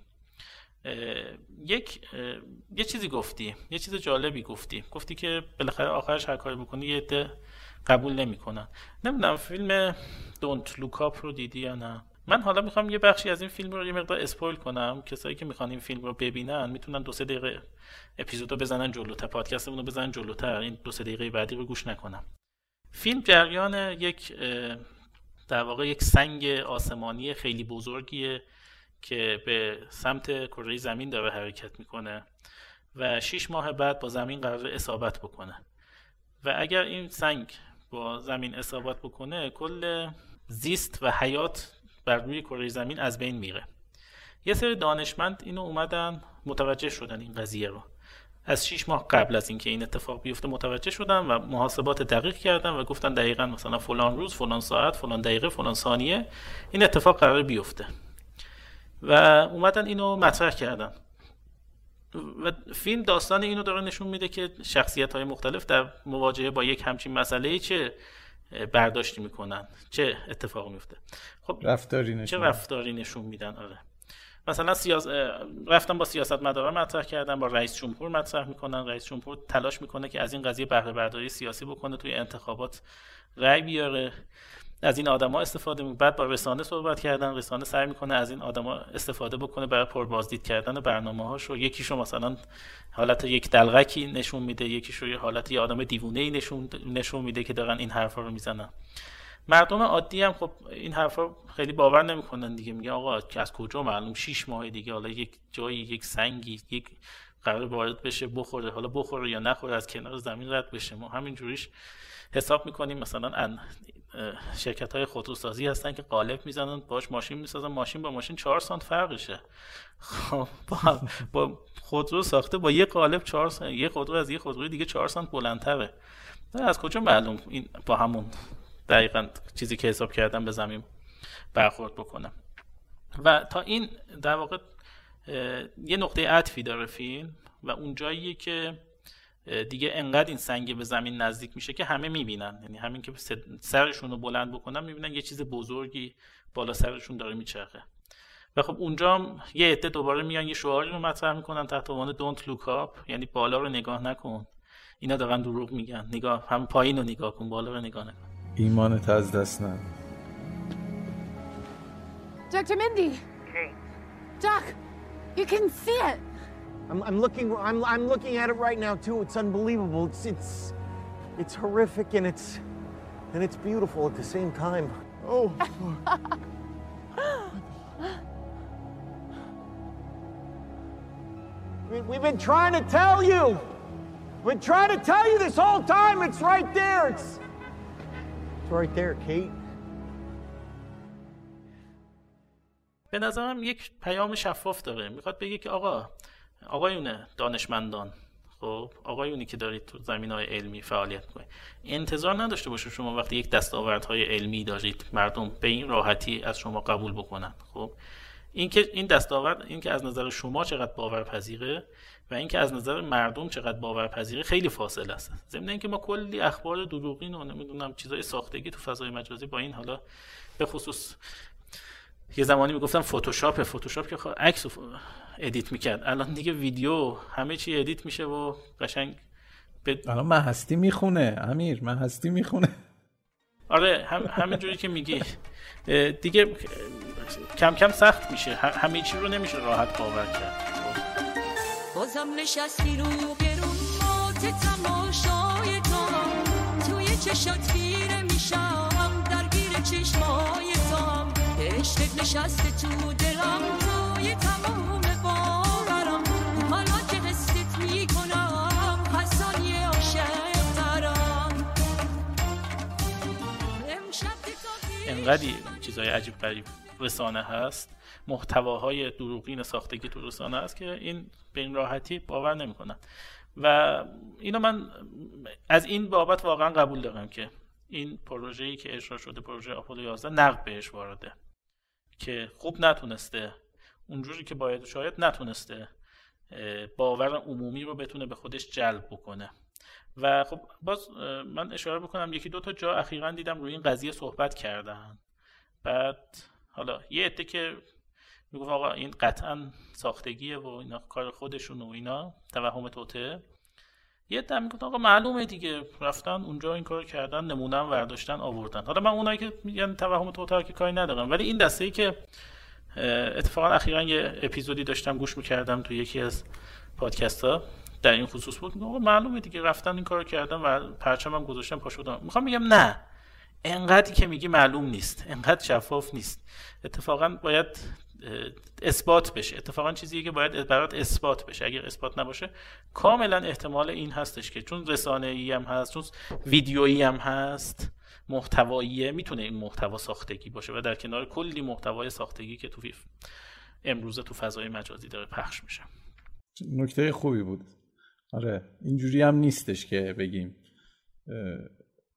یه چیزی گفتی، یه چیز جالبی گفتی که بالاخره آخرش هر کاری بکنی یه عده قبول نمیکنن. نمیدونم فیلم دونت لوک آپ رو دیدی یا نه؟ من حالا میخوام یه بخشی از این فیلم رو یه مقدار اسپویل کنم، کسایی که میخوان این فیلم رو ببینن میتونن 2-3 دقیقه اپیزودو بزنن جلوتر، پادکستمون رو بزنن جلوتر، این 2-3 دقیقه بعدی رو گوش نکنن. فیلم جریان یک در واقع یک سنگ آسمانی خیلی بزرگیه که به سمت کره زمین داره حرکت میکنه و 6 ماه بعد با زمین قرار اصابت بکنه و اگر این سنگ با زمین اصابت بکنه کل زیست و حیات بر روی کره زمین از بین میره. یه سری دانشمند اینو اومدن متوجه شدن این قضیه رو، از 6 ماه قبل از اینکه این اتفاق بیفته متوجه شدن و محاسبات دقیق کردن و گفتن دقیقاً مثلا فلان روز، فلان ساعت، فلان دقیقه، فلان ثانیه این اتفاق قرار بیفته و اومدن اینو مطرح کردن. و فیلم داستان اینو داره نشون میده که شخصیت‌های مختلف در مواجهه با یک همچین مسئله‌ای چه برداشتی میکنن، چه اتفاقی میفته. خب چه رفتاری نشون میدن. آره مثلا رفتن با سیاستمدارا مطرح کردن، با رئیس جمهور مطرح میکنن. رئیس جمهور تلاش میکنه که از این قضیه بهره برداری سیاسی بکنه، توی انتخابات رأی بیاره، از این آدما استفاده میکنه. بعد با رسانه صحبت کردن، رسانه سعی میکنه از این آدما استفاده بکنه برای پربازدید کردن برنامه‌هاشو. یکیشو مثلا حالت یک دلغکی نشون میده، یکیشو یه حالت یه آدم دیوونه‌ای نشون میده که دارن این حرفا رو میزنن. مردم عادی هم خب این حرفا خیلی باور نمیکنن دیگه، میگن آقا از کجا معلوم 6 ماه دیگه حالا یک جایی یک سنگی یک قرار وارد بشه بخوره، حالا بخوره یا نخوره از کنار زمین رد بشه. ما همین جوریش حساب میکنیم. مثلا شرکت‌های خودروسازی هستن که قالب میزنن باش ماشین میسازن، ماشین با ماشین 4 سانت فرقشه. خب با خودرو ساخته با یه قالب 4 سانت، یه خودرو از یه خودروی دیگه 4 سانت بلندتره. از کجا معلوم این با همون دقیقاً چیزی که حساب کردم به زمین برخورد بکنم؟ و تا این در واقع یه نقطه عطفی داره فیلم و اون جاییه که دیگه انقدر این سنگ به زمین نزدیک میشه که همه میبینن، یعنی همین که سرشون رو بلند بکنن میبینن یه چیز بزرگی بالا سرشون داره میچرخه. و خب اونجا هم یه عده دوباره میان یه شعاری رو مطرح میکنن تحت عنوان Don't look up، یعنی بالا رو نگاه نکن، اینا دارن دروغ میگن، نگاه هم پایین رو نگاه کن، بالا رو نگاه نکن. ایمانت از دست نده. Dr. Mindy. Kate. Doc, you can see it. I'm looking at it right now too. It's unbelievable. It's horrific and it's beautiful at the same time. Oh. We've been trying to tell you. We're trying to tell you this whole time. It's right there. It's right there, Kate. به نظرم یک پیام شفاف داره. میخواد بگه که آقایون دانشمندان، خب آقایونی که دارید تو زمینه‌های علمی فعالیت کنید، انتظار نداشته باشید شما وقتی یک دستاوردهای علمی دارید مردم به این راحتی از شما قبول بکنن. خب این دستاورد، این که از نظر شما چقدر باورپذیره و این که از نظر مردم چقدر باورپذیره خیلی فاصله است. ضمن اینکه ما کلی اخبار دروغین و نمیدونم چیزای ساختگی تو فضای مجازی با این، حالا به خصوص یه زمانی میگفتن فتوشاپ که عکس ادیت میکرد، الان دیگه ویدیو همه چی ادیت میشه و قشنگ الان من هستی میخونه. امیر من هستی میخونه. آره همین جوری که میگی دیگه کم کم سخت میشه، همه چی رو نمیشه راحت باور کرد. بازم نشستی رو گرون مات تماشای تو، توی چشات خیره میشم درگیر چشمای تو، عشقت نشسته تو دلم توی تمام باورم، حالا که حست میکنم هر ثانیه عاشق ترم. انقدی چیزای عجیب غریب رسانه هست، محتواهای دروغین ساختگی تو رسانه هست که این به این راحتی باور نمیکنن. و اینو من از این بابت واقعا قبول دارم که این پروژه‌ای که اجرا شده، پروژه آپولو 11، نقد بهش وارده که خوب نتونسته اونجوری که باید، شاید نتونسته باور عمومی رو بتونه به خودش جلب بکنه. و خب باز من اشاره بکنم یکی دو تا جا اخیراً دیدم روی این قضیه صحبت کردن. بعد حالا یه عده که میگفت آقا این قطعاً ساختگیه و اینا کار خودشون و اینا توهم توته، یه عده میگفت آقا معلومه دیگه رفتن اونجا این کارو کردن، نمونه هم برداشتن آوردن. حالا من اونایی که میگن توهم توته که کاری ندارم، ولی این دسته‌ای که اتفاقا اخیراً یه اپیزودی داشتم گوش میکردم تو یکی از پادکست‌ها در این خصوص بود، میگم آقا معلومه دیگه رفتن این کارو کردن و پرچمم گذاشتن پا شدن. میخوام بگم نه، انقدری که میگی معلوم نیست، انقدر شفاف نیست. اتفاقا باید اثبات بشه، اتفاقا چیزیه که باید برات اثبات بشه. اگر اثبات نباشه کاملا احتمال این هستش که چون رسانه‌ای هم هست، چون ویدیویی هم هست، محتواییه، میتونه این محتوا ساختگی باشه و در کنار کلی محتوای ساختگی که تو امروزه تو فضای مجازی داره پخش میشه. نکته خوبی بود. آره اینجوری هم نیستش که بگیم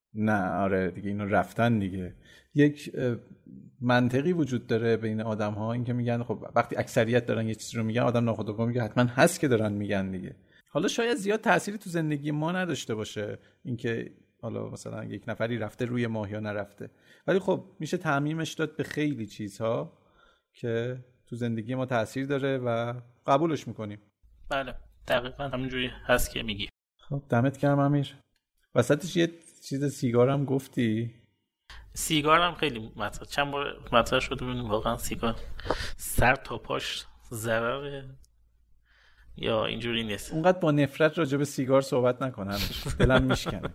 نه آره دیگه اینو رفتن دیگه. یک منطقی وجود داره بین آدم ها، این که میگن خب وقتی اکثریت دارن یه چیزی رو میگن، آدم ناخودآگاه میگه حتما هست که دارن میگن دیگه. حالا شاید زیاد تأثیری تو زندگی ما نداشته باشه اینکه حالا مثلا یک نفری رفته روی ماه یا نرفته، ولی خب میشه تعمیمش داد به خیلی چیزها که تو زندگی ما تأثیر داره و قبولش میکنیم. بله دقیقاً همینجوری هست که میگی. خب دمت گرم امیر. وسطش یه چیز سیگارم گفتی. سیگارم خیلی مطرح، چند بار مطرح شده ببینیم واقعا سیگار سر تا پاش ضرره یا اینجوری نیست. اونقدر با نفرت راجع به سیگار صحبت نکنم، دلم میشکنه.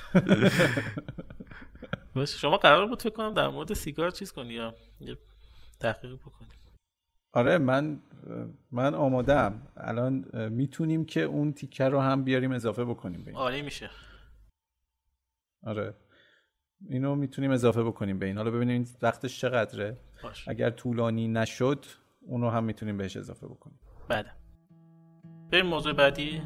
باشه شما قرار بود فکر کنم در مورد سیگار چیز کنی یا یه تحقیق بکنی. آره من آماده‌ام. الان میتونیم که اون تیکه رو هم بیاریم اضافه بکنیم به این. آره میشه. آره اینو میتونیم اضافه بکنیم به این. حالا ببینیم وقتش چقدره. اگر طولانی نشد اونو هم میتونیم بهش اضافه بکنیم. بله بریم موضوع بعدی.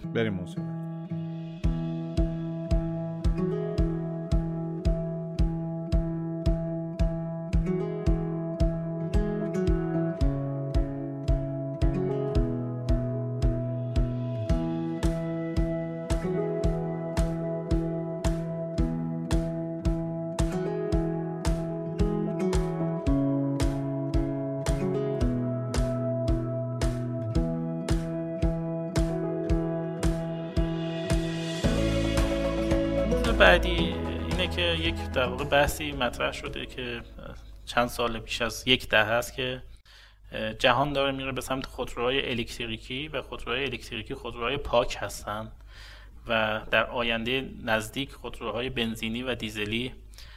بعدی اینه که یک در واقع بحثی مطرح شده که چند سال بیش از یک دهه است که جهان داره میره به سمت خودروهای الکتریکی و خودروهای الکتریکی خودروهای پاک هستن و در آینده نزدیک خودروهای بنزینی و دیزلی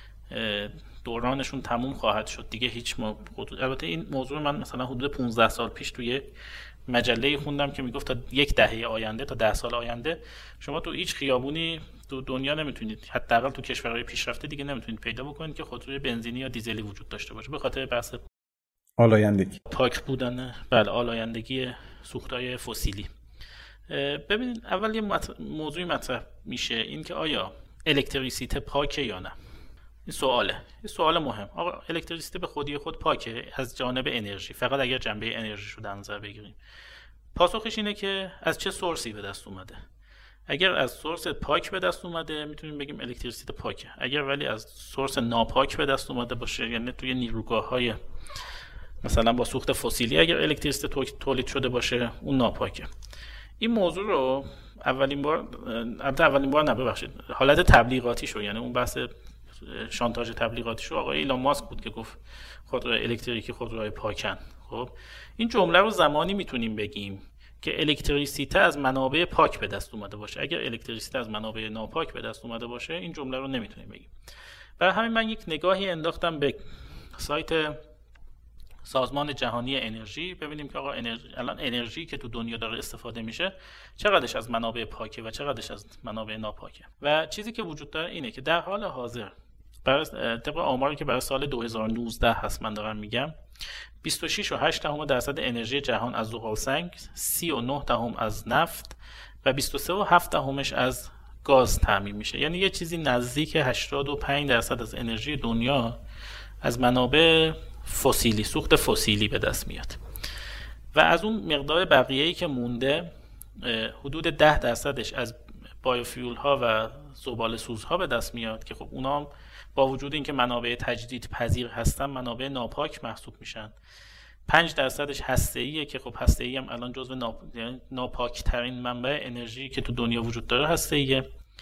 دورانشون تموم خواهد شد دیگه. هیچ البته این موضوع من مثلا حدود 15 سال پیش توی مجله خوندم که میگفت تا یک دهه آینده، تا 10 سال آینده شما تو هیچ خیابونی تو دنیا نمیتونید، حداقل تو کشورهای پیشرفته دیگه نمیتونید پیدا بکنید که خودروی بنزینی یا دیزلی وجود داشته باشه به خاطر بحث آلایندگی، پاک بودن، بله آلایندگی سوختهای فسیلی. ببینید اول یه موضوعی مطرح میشه این که آیا الکتریسیته پاکه یا نه. این سوال مهم. آقا الکتریسیته به خودی خود پاکه از جانب انرژی، فقط اگر جنبه انرژی رو در نظر بگیریم؟ پاسخش اینه که از چه سورسی به دست اومده. اگر از سورس پاک به دست اومده میتونیم بگیم الکتریسیته پاکه. اگر ولی از سورس ناپاک به دست اومده باشه، یعنی توی نیروگاه‌های مثلا با سوخت فسیلی اگر الکتریسیته تولید شده باشه، اون ناپاکه. این موضوع رو اولین بار حالت تبلیغاتی شو، یعنی اون بحث شانتاژ تبلیغاتی شو آقای ایلان ماسک بود که گفت خودرو الکتریکی خودروهای پاکن. خب این جمله رو زمانی میتونیم بگیم که الکتریسیته از منابع پاک به دست اومده باشه. اگر الکتریسیته از منابع ناپاک به دست اومده باشه این جمله رو نمیتونیم بگیم. برای همین من یک نگاهی انداختم به سایت سازمان جهانی انرژی ببینیم که آقا الان انرژی که تو دنیا داره استفاده میشه چقدرش از منابع پاکه و چقدرش از منابع ناپاکه. و چیزی که وجود داره اینه که در حال حاضر طبق آماری که برای سال 2019 هست من دارم میگم 26.8% انرژی جهان از زغالسنگ، 39% از نفت و 23.7% از گاز تامین میشه. یعنی یه چیزی نزدیک 85% از انرژی دنیا از منابع فسیلی، سوخت فسیلی به دست میاد و از اون مقدار بقیه‌ای که مونده حدود 10% از بایوفیول ها و زباله سوزها به دست میاد که خب اونا با وجود اینکه منابع تجدید پذیر هستن منابع ناپاک محسوب میشن. 5% هسته‌ایه که خب هسته‌ای هم الان جزو ناپاک ترین منبع انرژی که تو دنیا وجود داره هسته‌ایه.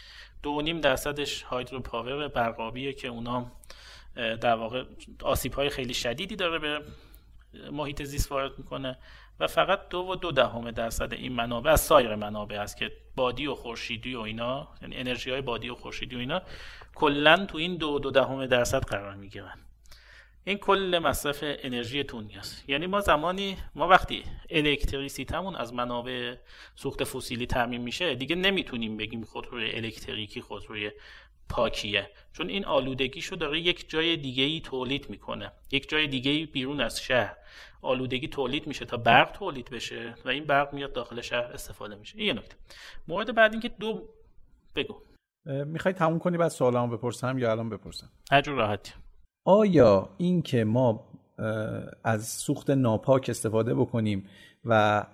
2.5% هایدرو پاور برقابیه که اونا در واقع آسیب‌های خیلی شدیدی داره به محیط زیست وارد میکنه و فقط 2.2% این منابع از سایر منابع است که بادی و خورشیدی و اینا، یعنی انرژی‌های بادی و خورشیدی و اینا کلاً تو این 2.2% قرار میگیرن. این کل مصرف انرژی دنیاست. یعنی ما وقتی الکتریسیتمون از منابع سوخت فسیلی تامین میشه دیگه نمیتونیم بگیم خودروی الکتریکی خودروی پاکیه، چون این آلودگیشو داره یک جای دیگه‌ای تولید میکنه، یک جای دیگه‌ای بیرون از شهر آلودگی تولید میشه تا برق تولید بشه و این برق میاد داخل شهر استفاده میشه. این یه نکته. مورد بعد این که بگو میخوای تموم کنی بعد سوالامو بپرسم یا الان بپرسم؟ هر جور راحتی. آیا این که ما از سوخت ناپاک استفاده بکنیم و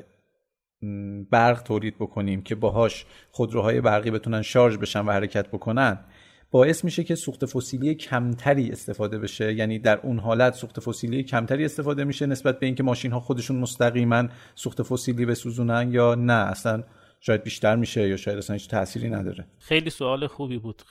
برق تولید بکنیم که باهاش خودروهای برقی بتونن شارژ بشن و حرکت بکنن باعث میشه که سوخت فسیلی کمتری استفاده بشه؟ یعنی در اون حالت سوخت فسیلی کمتری استفاده میشه نسبت به اینکه ماشین ها خودشون مستقیما سوخت فسیلی بسوزونن، یا نه اصلا شاید بیشتر میشه یا شاید اصلا هیچ تأثیری نداره؟ خیلی سوال خوبی بود.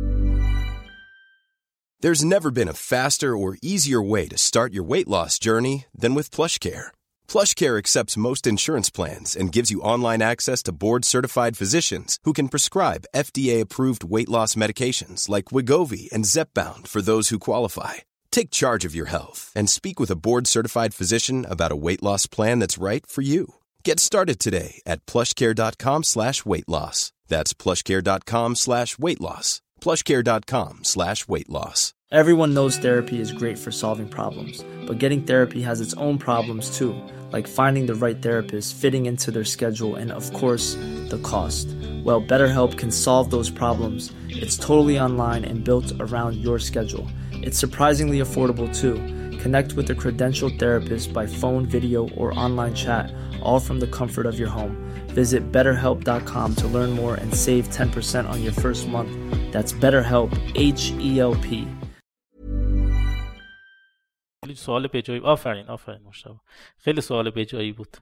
There's never been a faster or easier way to start your weight loss journey than with PlushCare. PlushCare accepts most insurance plans and gives you online access to board-certified physicians who can prescribe FDA-approved weight loss medications like Wegovy and Zepbound for those who qualify. Take charge of your health and speak with a board-certified physician about a weight loss plan that's right for you. Get started today at plushcare.com/weightloss. That's plushcare.com/weightloss. plushcare.com/weightloss. Everyone knows therapy is great for solving problems, but getting therapy has its own problems too, like finding the right therapist, fitting into their schedule, and of course, the cost. Well, BetterHelp can solve those problems. It's totally online and built around your schedule. It's surprisingly affordable too. Connect with a credentialed therapist by phone, video, or online chat, all from the comfort of your home. Visit BetterHelp.com to learn more and save 10% on your first month. That's BetterHelp, H-E-L-P. خیلی سوال بجایی. آفرین مشتاق. خیلی سوال بجایی بود.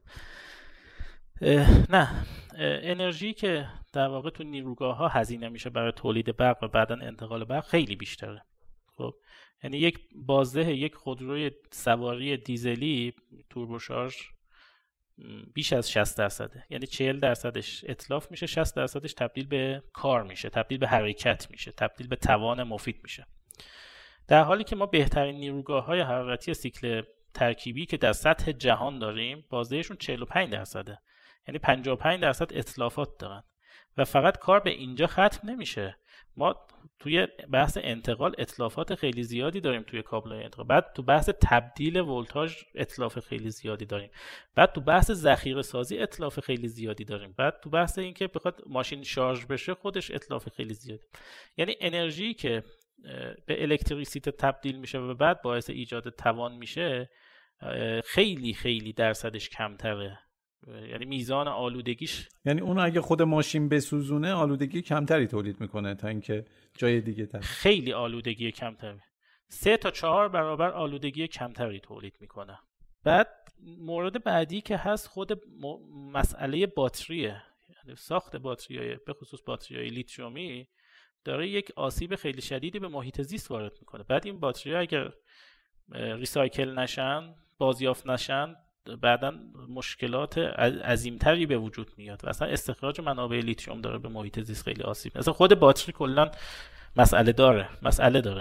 نه، انرژی که در واقع تو نیروگاه ها هزینه میشه برای تولید برق و بعدن انتقال برق خیلی بیشتره. خب یعنی یک بازده یک خودروی سواری دیزلی توربوشارژ بیش از 60%، یعنی 40%ش اتلاف میشه، 60%ش تبدیل به کار میشه، تبدیل به حرکت میشه، تبدیل به توان مفید میشه. در حالی که ما بهترین نیروگاه‌های حرارتی سیکل ترکیبی که در سطح جهان داریم بازدهیشون 45%، یعنی 55% اتلافات دارن و فقط کار به اینجا ختم نمیشه. ما توی بحث انتقال اتلافات خیلی زیادی داریم توی کابل‌های انتقال، بعد تو بحث تبدیل ولتاژ اتلاف خیلی زیادی داریم، بعد تو بحث ذخیره سازی اتلاف خیلی زیادی داریم، بعد تو بحث اینکه بخواد ماشین شارژ بشه خودش اتلاف خیلی زیادی. یعنی انرژی که به الکتریسیته تبدیل میشه و بعد باعث ایجاد توان میشه خیلی خیلی درصدش کمتره، یعنی میزان آلودگیش، یعنی اون اگه خود ماشین بسوزونه آلودگی کمتری تولید میکنه تا اینکه جای دیگه خیلی آلودگی کمتری، 3 تا 4 برابر آلودگی کمتری تولید میکنه. بعد مورد بعدی که هست خود مسئله باتریه، یعنی ساخت باتریای به خصوص باتریای لیتیومی داره یک آسیب خیلی شدیدی به محیط زیست وارد میکنه. بعد این باتری‌ها اگر ریسایکل نشن، بازیافت نشن، بعداً مشکلات عظیمتری به وجود میاد و اصلا استخراج منابع لیتیوم داره به محیط زیست خیلی آسیب. اصلا خود باتری کلاً مسئله داره.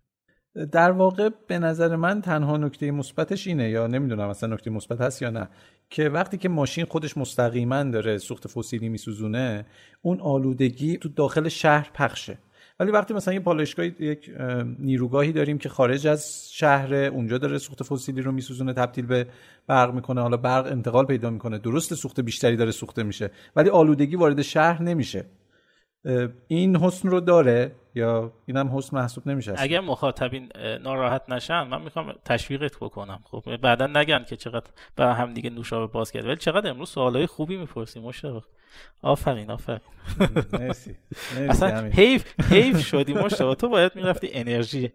در واقع به نظر من تنها نکته مثبتش اینه، یا نمیدونم اصلا نکته مثبت هست یا نه، که وقتی که ماشین خودش مستقیما داره سوخت فسیلی میسوزونه اون آلودگی تو داخل شهر پخشه. ولی وقتی مثلا یه پالایشگاه، یک نیروگاهی داریم که خارج از شهر، اونجا داره سوخت فسیلی رو میسوزونه تبدیل به برق میکنه، حالا برق انتقال پیدا میکنه، درست سوخت بیشتری داره سوخته میشه ولی آلودگی وارد شهر نمیشه. این حسن رو داره یا اینم حسن محسوب نمیشه؟ اگر مخاطبین ناراحت نشن من میخوام تشویقت بکنم، خب بعدا نگن که چقدر با هم دیگه نوشابه باز کرد. ولی چقدر امروز سوالای خوبی میپرسی مشتاق. آفرین. مرسی. اصلا حیف شدی مشتاق، تو باید میرفتی انرژی.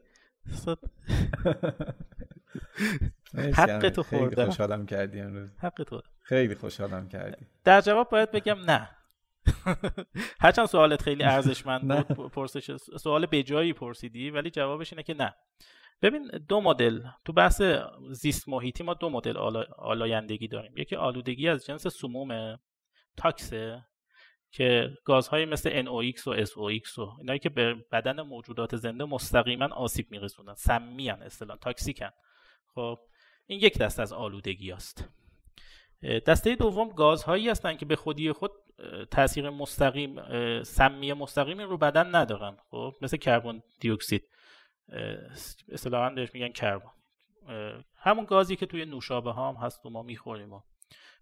حق تو خوردم. خیلی خوشحالم کردی امروز. حق تو. خیلی خوشحالم کردی. در جواب باید بگم نه. هرچند سوالت خیلی ارزشمند بود، پرسش سوال بجایی پرسیدی، ولی جوابش اینه که نه. ببین، 2 مدل تو بحث زیست محیطی ما 2 مدل آلایندگی داریم. یکی آلودگی از جنس سموم تاکسه که گازهای مثل NOx و SOx و اینایی که به بدن موجودات زنده مستقیما آسیب میرسونن، سمی ان، اصطلاحاً تاکسیکن. خب این یک دسته از آلودگی است. دسته دوم گازهایی هستن که به خودی خود تاثیر مستقیم، سمی مستقیمی رو بدن ندارن. خب مثل کربن دی اکسید، اصطلاحاً بهش میگن کربن، همون گازی که توی نوشابه ها هم هست و ما میخوریم.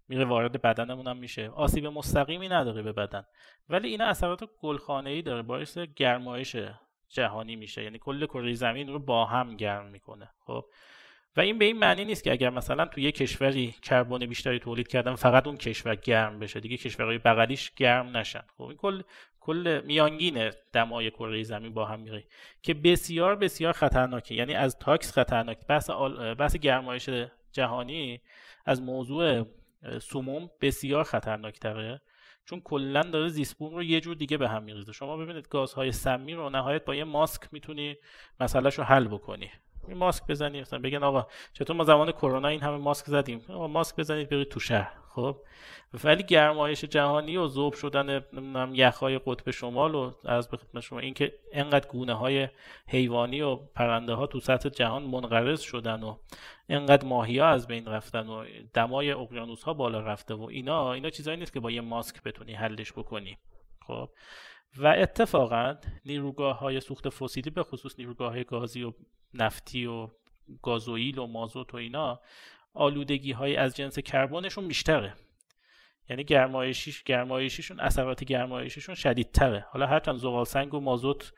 میره وارد بدنمون هم میشه. آسیب مستقیمی نداره به بدن، ولی اینا اثرات گلخانه‌ای داره، باعث گرمایش جهانی میشه، یعنی کل کره زمین رو با هم گرم میکنه. خب و این به این معنی نیست که اگر مثلا تو یک کشوری کربن بیشتری تولید کردن فقط اون کشور گرم بشه، دیگه کشورهای بغلیش گرم نشن. خب این کل میانگین دمای کره زمین با هم میره که بسیار بسیار خطرناکه. یعنی از تاکس خطرناک. بحث گرمایش جهانی از موضوع سموم بسیار خطرناک تره، چون کلا داره زیست بوم رو یه جور دیگه به هم میریزه. شما ببینید گازهای سمی رو نهایت با یه ماسک میتونی مسئله‌شو حل بکنی. این ماسک بزنید، مثلا بگن آقا چطور ما زمان کرونا این همه ماسک زدیم، آقا ماسک بزنید برید تو شهر. خب ولی گرمایش جهانی و ذوب شدن نمیدونم یخ‌های قطب شمال و از به خدمت شما این که انقدر گونه‌های حیوانی و پرنده‌ها تو سطح جهان منقرض شدن و انقدر ماهی‌ها از بین رفتن و دمای اقیانوس‌ها بالا رفته و اینا چیزایی نیست که با یه ماسک بتونی حلش بکنی. خب و اتفاقا نیروگاه‌های سوخت فسیلی به خصوص نیروگاه‌های گازی و نفتی و گازوئیل و مازوت و اینا آلودگی‌های از جنس کربنشون بیشتره، یعنی گرمایشیشون اثرات گرمایشیشون شدیدتره. حالا هرچند زغالسنگ و مازوت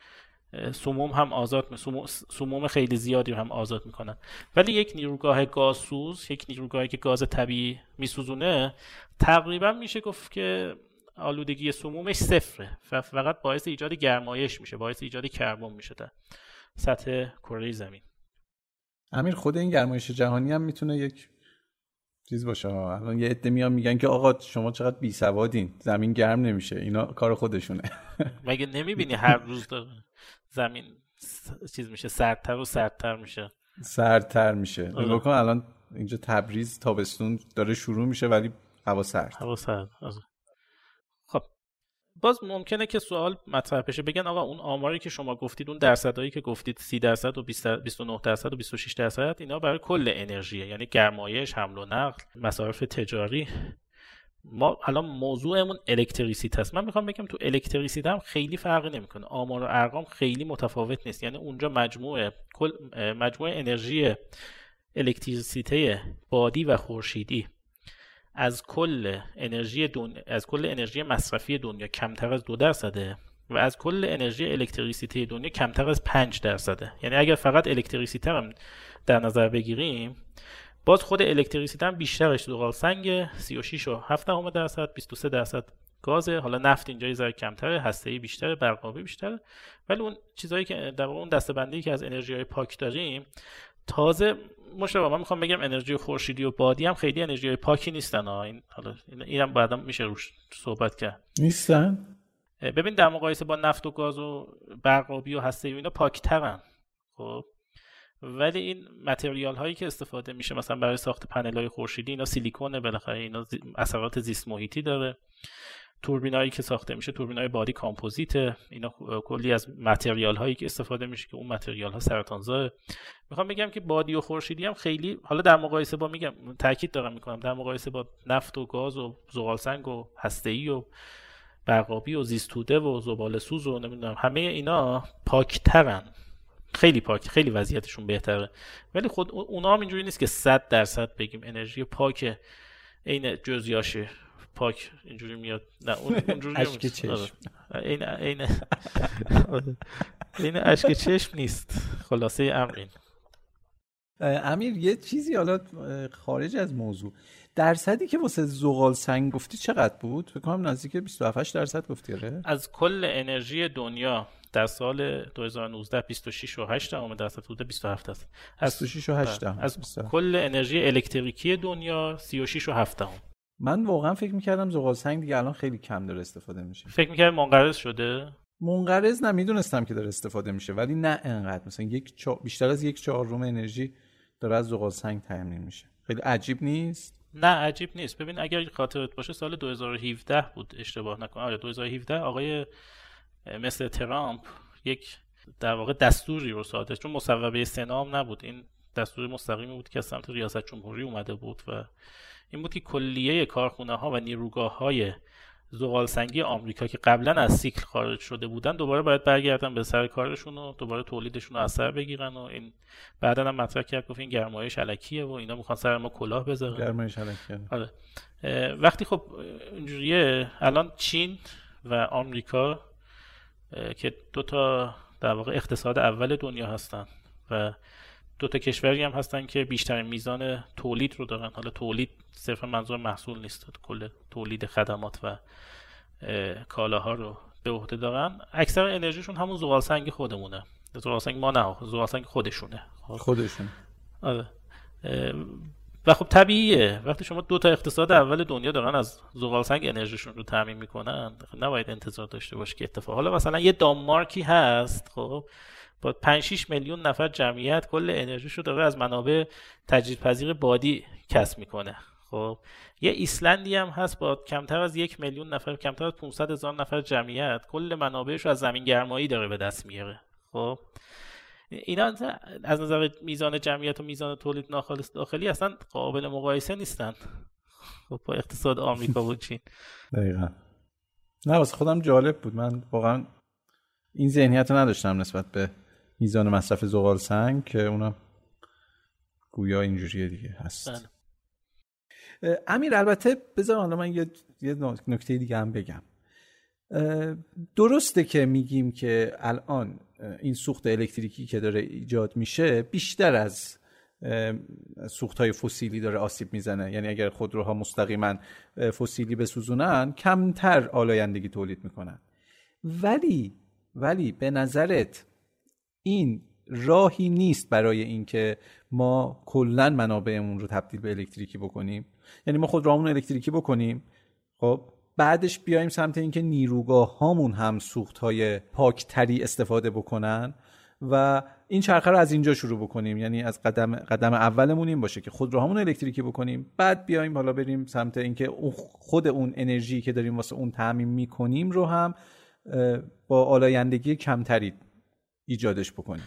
سموم خیلی زیادی هم آزاد میکنن، ولی یک نیروگاه گازسوز، یک نیروگاهی که گاز طبیعی میسوزونه، تقریبا میشه گفت که آلودگی سمومش صفره، فقط باعث ایجاد گرمایش میشه، باعث ایجاد کربن میشه در سطح کره زمین. امیر، خود این گرمایش جهانی هم میتونه یک چیز باشه. الان یه عده میان میگن که آقا شما چقدر بی سوادین، زمین گرم نمیشه. اینا کار خودشونه. مگه نمیبینی هر روز زمین چیز میشه، سردتر و سردتر میشه، سردتر میشه. بکن الان اینجا تبریز تابستون داره شروع میشه ولی هوا سرد. خب باز ممکنه که سوال مطرح بشه، بگن آقا اون آماری که شما گفتید، اون درصدایی که گفتید 30% و 29% و 26%، اینا برای کل انرژیه، یعنی گرمایش، حمل و نقل، مصارف تجاری. ما الان موضوعمون الکتریسیته است. من میخوام بگم تو الکتریسیته هم خیلی فرقی نمیکنه، آمار و ارقام خیلی متفاوت نیست. یعنی اونجا مجموع انرژی الکتریسیته بادی و خورشیدی از کل انرژی مصرفی دنیا کمتر از 2% و از کل انرژی الکتریسیته دنیا کمتر از 5%. یعنی اگر فقط الکتریسیته هم در نظر بگیریم، باز خود الکتریسیته هم بیشترش زغالسنگ 36.7%، 23% گازه. حالا نفت اینجا یه ذره کمتره، هسته‌ای بیشتره، برق‌آبی بیشتره، ولی اون چیزایی که در اون دسته‌بندی که از انرژی‌های پاک داریم، تازه مشابه من میخوام بگم انرژی خورشیدی و بادی هم خیلی انرژی‌های پاکی نیستن. اینم بعدا میشه روش صحبت کرد. نیستن؟ ببین در مقایسه با نفت و گاز و برق‌آبی و هسته‌ای اینا پاک‌ترن. خب ولی این متریال هایی که استفاده میشه مثلا برای ساخت پنل‌های خورشیدی، اینا سیلیکونه، بالاخره اینا اثرات زیست محیطی داره. توربینایی که ساخته میشه توربینای بادی کامپوزیته، اینا کلی از متریال هایی که استفاده میشه که اون متریال ها سرطانزا. میخوام بگم که بادی و خورشیدی هم خیلی، حالا در مقایسه با، میگم تاکید دارم میکنم، در مقایسه با نفت و گاز و زغالسنگ و هسته‌ای و برق‌آبی و زیستوده و زباله‌سوز و نمیدونم، همه اینا پاکترن، خیلی پاک، خیلی وضعیتشون بهتره. ولی خود اونا هم اینجوری نیست که 100% بگیم انرژی پاک عین جزئیاشه پاک اینجوری میاد. نه اونجوری اشک چشم، این اشک چشم نیست. خلاصه امر امیر یه چیزی حالا خارج از موضوع، درصدی که واسه زغالسنگ گفتی چقدر بود؟ فکر کنم نزدیک 27% گفتی. آره از کل انرژی دنیا در سال 2019 26.8% بوده، 27%. از کل انرژی الکتریکی دنیا 36.7%. من واقعا فکر می‌کردم زغالسنگ دیگه الان خیلی کم داره استفاده میشه. فکر می‌کردم منقرض شده؟ منقرض نمیدونستم که داره استفاده میشه، ولی نه انقدر، مثلا بیشتر از 1/4 انرژی داره از زغالسنگ تامین میشه. خیلی عجیب نیست؟ نه عجیب نیست. ببین اگر خاطرت باشه سال 2017 بود اشتباه نکنم، آره 2017 آقای مثل ترامپ یک در واقع دستوری رو صادر، چون مصوبه سنا هم نبود، این دستور مستقیمی بود که از سمت ریاست جمهوری اومده بود و این بود که کلیه کارخونه‌ها و نیروگاه‌های زغال سنگی آمریکا که قبلا از سیکل خارج شده بودن دوباره باید برگردن به سر کارشون و دوباره تولیدشون رو از سر بگیرن و این بعداً هم مطرح کرد گفت این گرمایش الکیه و اینا میخوان سر ما کلاه بذارن. گرمایش الکیه. آره. وقتی خب اینجوریه الان چین و آمریکا که دو تا در واقع اقتصاد اول دنیا هستن و دو تا کشوری هم هستن که بیشترین میزان تولید رو دارن. حالا تولید صرفا منظور محصول نیست، کل تولید خدمات و کالاها رو به عهده دارن. اکثر انرژیشون همون زغال سنگ خودمونه. زغال سنگ ما نه، زغال سنگ خودشونه. آره. و خب طبیعیه وقتی شما دو تا اقتصاد اول دنیا دارن از زغال سنگ انرژیشون رو تامین میکنن نباید انتظار داشته باشه که اتفاق. حالا مثلا یه دانمارکی هست خب با 5-6 میلیون نفر جمعیت کل انرژیش رو داره از منابع تجدیدپذیر بادی کسب میکنه. خب یه ایسلندی هم هست با کمتر از 1 میلیون نفر، کمتر از 500,000 نفر جمعیت، کل منابعش رو از زمین گرمایی داره به دست میاره. خب اینا از نظر میزان جمعیت و میزان تولید ناخالص داخلی اصلا قابل مقایسه نیستن خب با اقتصاد آمریکا و چین. دقیقاً. نه واسه خودم جالب بود، من واقعا این ذهنیت رو نداشتم نسبت به میزان مصرف زغال سنگ که اونم گویا اینجوریه دیگه هست. امیر البته بذار حالا من یه نکته دیگه هم بگم. درسته که میگیم که الان این سوخت الکتریکی که داره ایجاد میشه بیشتر از سوخت‌های فسیلی داره آسیب میزنه، یعنی اگر خودروها مستقیما فسیلی بسوزونن کمتر آلایندگی تولید میکنن. ولی به نظرت این راهی نیست برای اینکه ما کلاً منابعمون رو تبدیل به الکتریکی بکنیم؟ یعنی ما خودروامون رو الکتریکی بکنیم، خب بعدش بیایم سمت اینکه نیروگاه هامون هم سوخت‌های پاکتری استفاده بکنن و این چرخه رو از اینجا شروع بکنیم. یعنی از قدم اولمون این باشه که خودروهامون رو الکتریکی بکنیم، بعد بیایم حالا بریم سمت اینکه خود اون انرژی که داریم واسه اون تامین میکنیم رو هم با آلایندگی کمتری ایجادش بکنیم.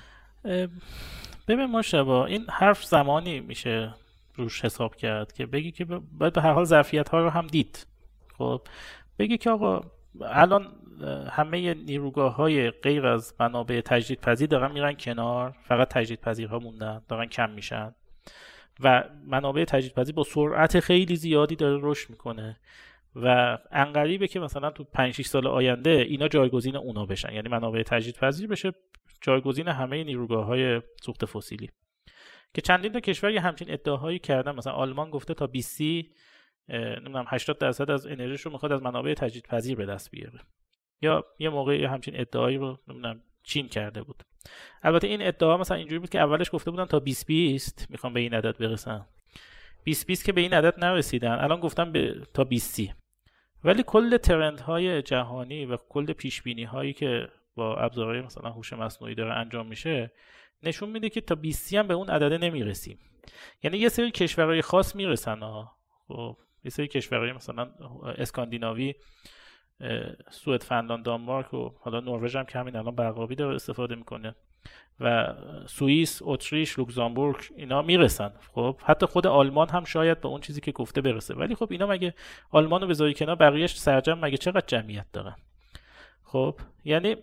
ببین مشابه این حرف زمانی میشه روش حساب کرد که بگی که باید به هر حال ظرفیت ها رو هم دید. خب بگی که آقا الان همه نیروگاه های غیر از منابع تجدیدپذیر دارن میرن کنار، فقط تجدیدپذیرها موندن دارن کم میشن و منابع تجدیدپذیر با سرعت خیلی زیادی داره رشد میکنه و انقریبه که مثلا تو 5-6 سال آینده اینا جایگزین اونا بشن، یعنی منابع تجدیدپذیر بشه جایگزین همه نیروگاه های سوخت فسیلی. که چندین تا کشور یه همچین ادعاهایی کردن. مثلا آلمان گفته تا 2030 نمیدونم 80% از انرژیش رو میخواد از منابع تجدیدپذیر به دست بیاره، یا یه موقع همچین ادعایی رو نمیدونم چین کرده بود. البته این ادعا مثلا اینجوری بود که اولش گفته بودن تا 2020 میخوام به این عدد برسن، 2020 که به این عدد نرسیدن، الان گفتن تا 2030. ولی کل ترندهای جهانی و کل پیشبینی‌هایی که با ابزارهای مثلا هوش مصنوعی داره انجام میشه نشون میده که تا 2030 هم به اون عدد نمیرسیم. یعنی یه سری کشورهای خاص میرسن خب یه سری کشورهای مثلا اسکاندیناوی، سوئد، فنلاند، دانمارک و حالا نروژ هم که همین الان برقابی داره استفاده میکنه و سوئیس، اتریش، لوکزامبورگ اینا میرسن. خب حتی خود آلمان هم شاید به اون چیزی که گفته برسه. ولی خب اینا مگه آلمان رو بذاری کنار، بقیه‌اش سرجم مگه چقدر جمعیت دارن؟ خب یعنی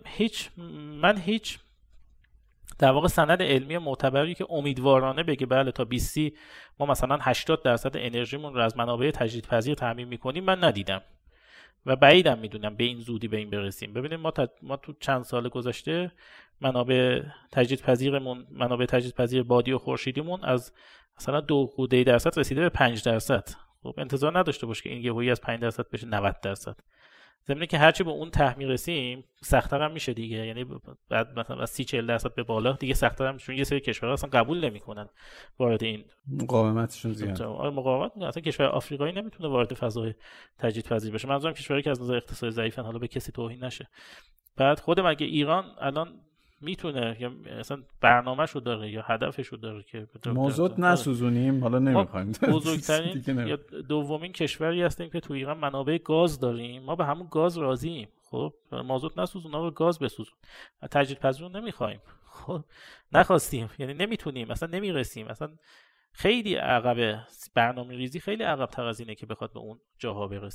هیچ در واقع سند علمی معتبری که امیدوارانه بگه بله تا 2030 ما مثلا 80% انرژیمون رو از منابع تجدیدپذیر تامین میکنیم من ندیدم و بعیدم میدونم به این زودی به این برسیم. ببینید ما تو چند سال گذشته منابع تجدیدپذیر بادی و خورشیدیمون از مثلا 2% رسیده به 5%. خب انتظار نداشته باش که این یهویی از 5% بشه 90%. زمینه که هرچی به اون ته میرسیم سخت‌تر هم میشه دیگه، یعنی بعد مثلا از 30-40% به بالا دیگه سخت‌تر هم میشه. یه سری کشورها اصلا قبول نمیکنن وارد این، مقاومتشون زیاده. مقاومت اصلا کشور آفریقایی نمیتونه وارد فضای تجدیدپذیر بشه. منظورم کشوری که از نظر اقتصادی ضعیفن، حالا به کسی توهین نشه. بعد خود مگه ایران الان میتونه یا مثلا برنامه‌شو داره یا هدفشو داره که موضوع نسوزونیم، حالا نمیخوایم بزرگترین یا دومین کشوری هستیم که تو ایران منابع گاز داریم، ما به همون گاز راضییم. خب موضوع نسوزون، ما گاز بسوزون، تجدیدپذیر نمیخوایم. خب نخواستیم، یعنی نمیتونیم، اصلا نمیرسیم، اصلا خیلی عقبه، برنامه‌ریزی خیلی عقب تر از اینه که بخواد به اون جاها برسه.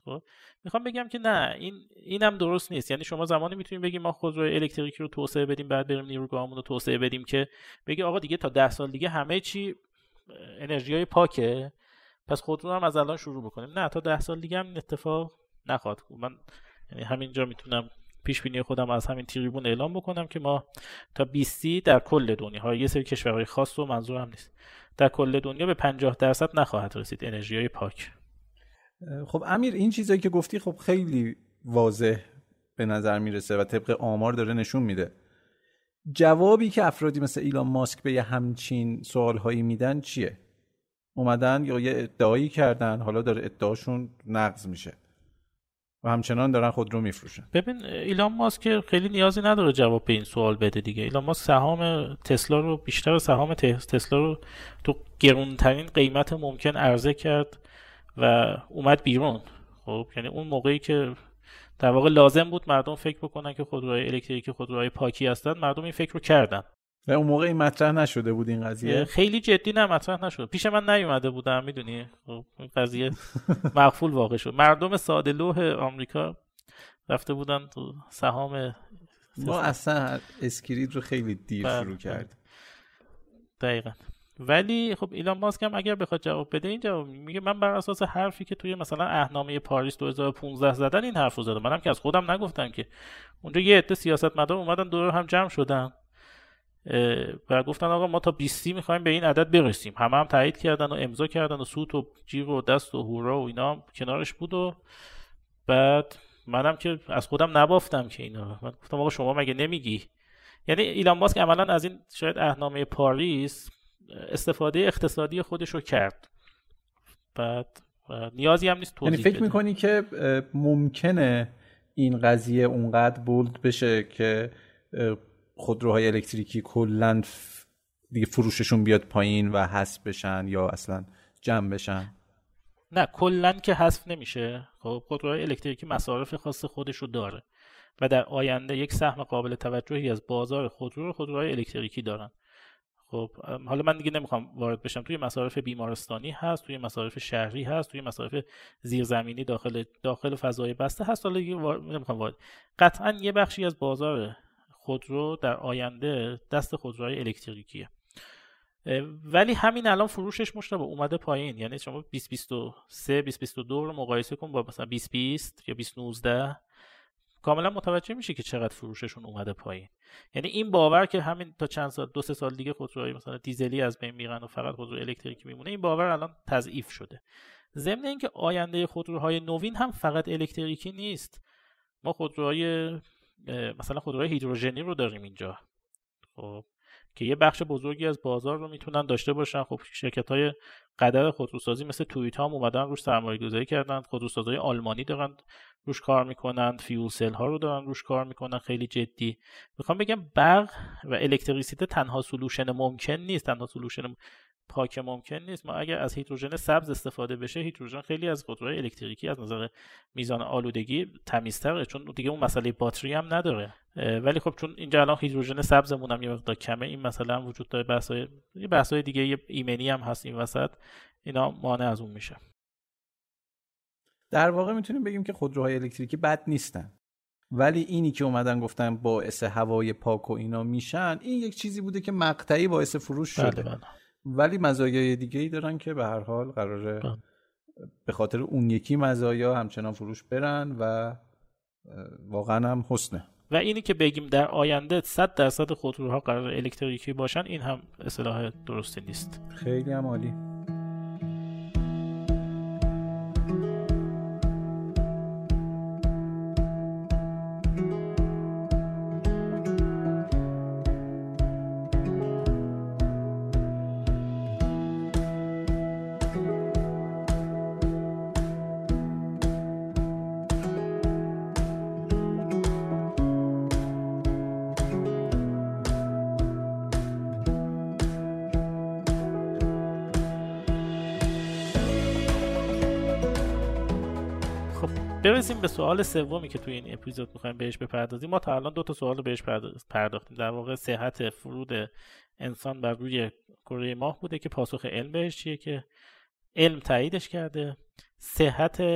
خب میخوام بگم که نه، اینم درست نیست. یعنی شما زمانی میتونید بگید ما خودروی الکتریکی رو توسعه بدیم، بعد بریم نیروگاهمون رو توسعه بدیم که بگی آقا دیگه تا 10 سال دیگه همه چی انرژیای پاکه، پس خودرو هم از الان شروع بکنیم. نه، تا 10 سال دیگه هم این اتفاق نخواهد. من یعنی همینجا میتونم پیش بینی خودم از همین تریبون اعلام بکنم که ما تا 20 در کل دنیا، یه سری کشورهای خاص رو منظورم نیست، در کل دنیا به 50% نخواهد رسید انرژیای پاک. خب امیر، این چیزایی که گفتی خب خیلی واضح به نظر میرسه و طبق آمار داره نشون میده. جوابی که افرادی مثل ایلان ماسک به یه همچین سوالهایی میدن چیه؟ اومدن یا یه ادعایی کردن، حالا داره ادعاشون نقض میشه و همچنان دارن خودرو میفروشن. ببین ایلان ماسک خیلی نیازی نداره جواب به این سوال بده دیگه. ایلان ماسک سهام تسلا رو، بیشتر سهام تسلا رو تو گرانترین قیمت ممکن عرضه کرد و اومد بیرون. خب یعنی اون موقعی که در واقع لازم بود مردم فکر بکنن که خودروهای الکتریکی خودروهای پاکی هستن، مردم این فکر رو کردن و اون موقع این مطرح نشده بود. این قضیه خیلی جدی نه مطرح نشد، پیش من نیومده بودم، میدونی. خب این قضیه مغفول واقع شد. مردم ساده لوح آمریکا رفته بودن تو سهام ما اصلا اسکرید رو خیلی دیر شروع کرد. دقیقاً. ولی خب ایلان ماسک هم اگر بخواد جواب بده، این جواب میگه من بر اساس حرفی که توی مثلا اهنامه پاریس 2015 زدن این حرفو زدم. منم که از خودم نگفتم که. اونجا یه عده سیاستمدار اومدن دور هم جمع شدن و گفتن آقا ما تا 20 میخوایم به این عدد برسیم. همه هم تایید کردن و امضا کردن و سوت و جیغ و دست و هورا و اینا کنارش بود. و بعد منم که از خودم نبافتم که اینا، من گفتم آقا شما مگه نمیگی؟ یعنی ایلان ماسک عملاً از این شاید اهنامه پاریس استفاده اقتصادی خودش رو کرد. بعد نیازی هم نیست توضیح یعنی فکر میکنی که ممکنه این قضیه اونقدر بولد بشه که خودروهای الکتریکی کلاً دیگه فروششون بیاد پایین و حذف بشن یا اصلا جمع بشن؟ نه، کلاً که حذف نمیشه. خب خودروهای الکتریکی مصارف خاص خودش رو داره و در آینده یک سهم قابل توجهی از بازار خودروهای الکتریکی دارن. خب حالا من دیگه نمیخوام وارد بشم، توی مصارف بیمارستانی هست، توی مصارف شهری هست، توی مصارف زیرزمینی داخل فضای بسته هست. حالا دیگه نمیخوام وارد. قطعا یه بخشی از بازار خودرو در آینده دست خودروهای الکتریکیه. ولی همین الان فروشش مشابه اومده پایین. یعنی شما 2023 2022 رو مقایسه کن با مثلا 2020 یا 2019، کاملا متوجه میشه که چقدر فروششون اومده پایین. یعنی این باور که همین تا چند سال 2-3 سال دیگه خودروهای مثلا دیزلی از بین میرن و فقط خودرو الکتریکی میمونه، این باور الان تضعیف شده. ضمن اینکه آینده خودروهای نوین هم فقط الکتریکی نیست. ما خودروهای مثلا خودروهای هیدروژنی رو داریم اینجا، خب که یه بخش بزرگی از بازار رو میتونن داشته باشن. خب شرکت‌های قدر خودروسازی مثل تویوتا هم اومدن روش سرمایه‌گذاری کردن، خودروسازهای آلمانی دارن روش کار میکنن، فیول سل ها رو دارن روش کار میکنن خیلی جدی. میخوام بگم برق و الکتریسیته تنها سولوشن ممکن نیست، تنها سولوشن پاک ممکن نیست. ما اگر از هیدروژن سبز استفاده بشه، هیدروژن خیلی از خودروهای الکتریکی از نظر میزان آلودگی تمیزتره، چون دیگه اون مسئله باتری هم نداره. ولی خب چون اینجا الان هیدروژن سبزمون هم یه مقدار کمه، این مسئله هم وجود داره. بحث‌های دیگه یه ایمنی هم هست این وسط، اینا مانع از اون میشه. در واقع میتونیم بگیم که خودروهای الکتریکی بد نیستن، ولی اینی که اومدن گفتن باعث هوای پاک و اینا میشن، این یک چیزی بوده که مقطعی باعث فروش شده. بله. ولی مزایای دیگه‌ای دارن که به هر حال قراره به خاطر اون یکی مزایا همچنان فروش برن و واقعا هم حسنه. و اینی که بگیم در آینده 100% خودروها قرار الکتریکی باشن، این هم اصطلاح درستی نیست. خیلی هم عالی. برسیم به سوال سومی که توی این اپیزود می‌خوایم بهش بپردازیم. ما تا الان 2 تا سوال رو بهش پرداختیم. در واقع صحت فرود انسان بر روی کره ماه بوده که پاسخ علم بهش چیه که علم تاییدش کرده. صحت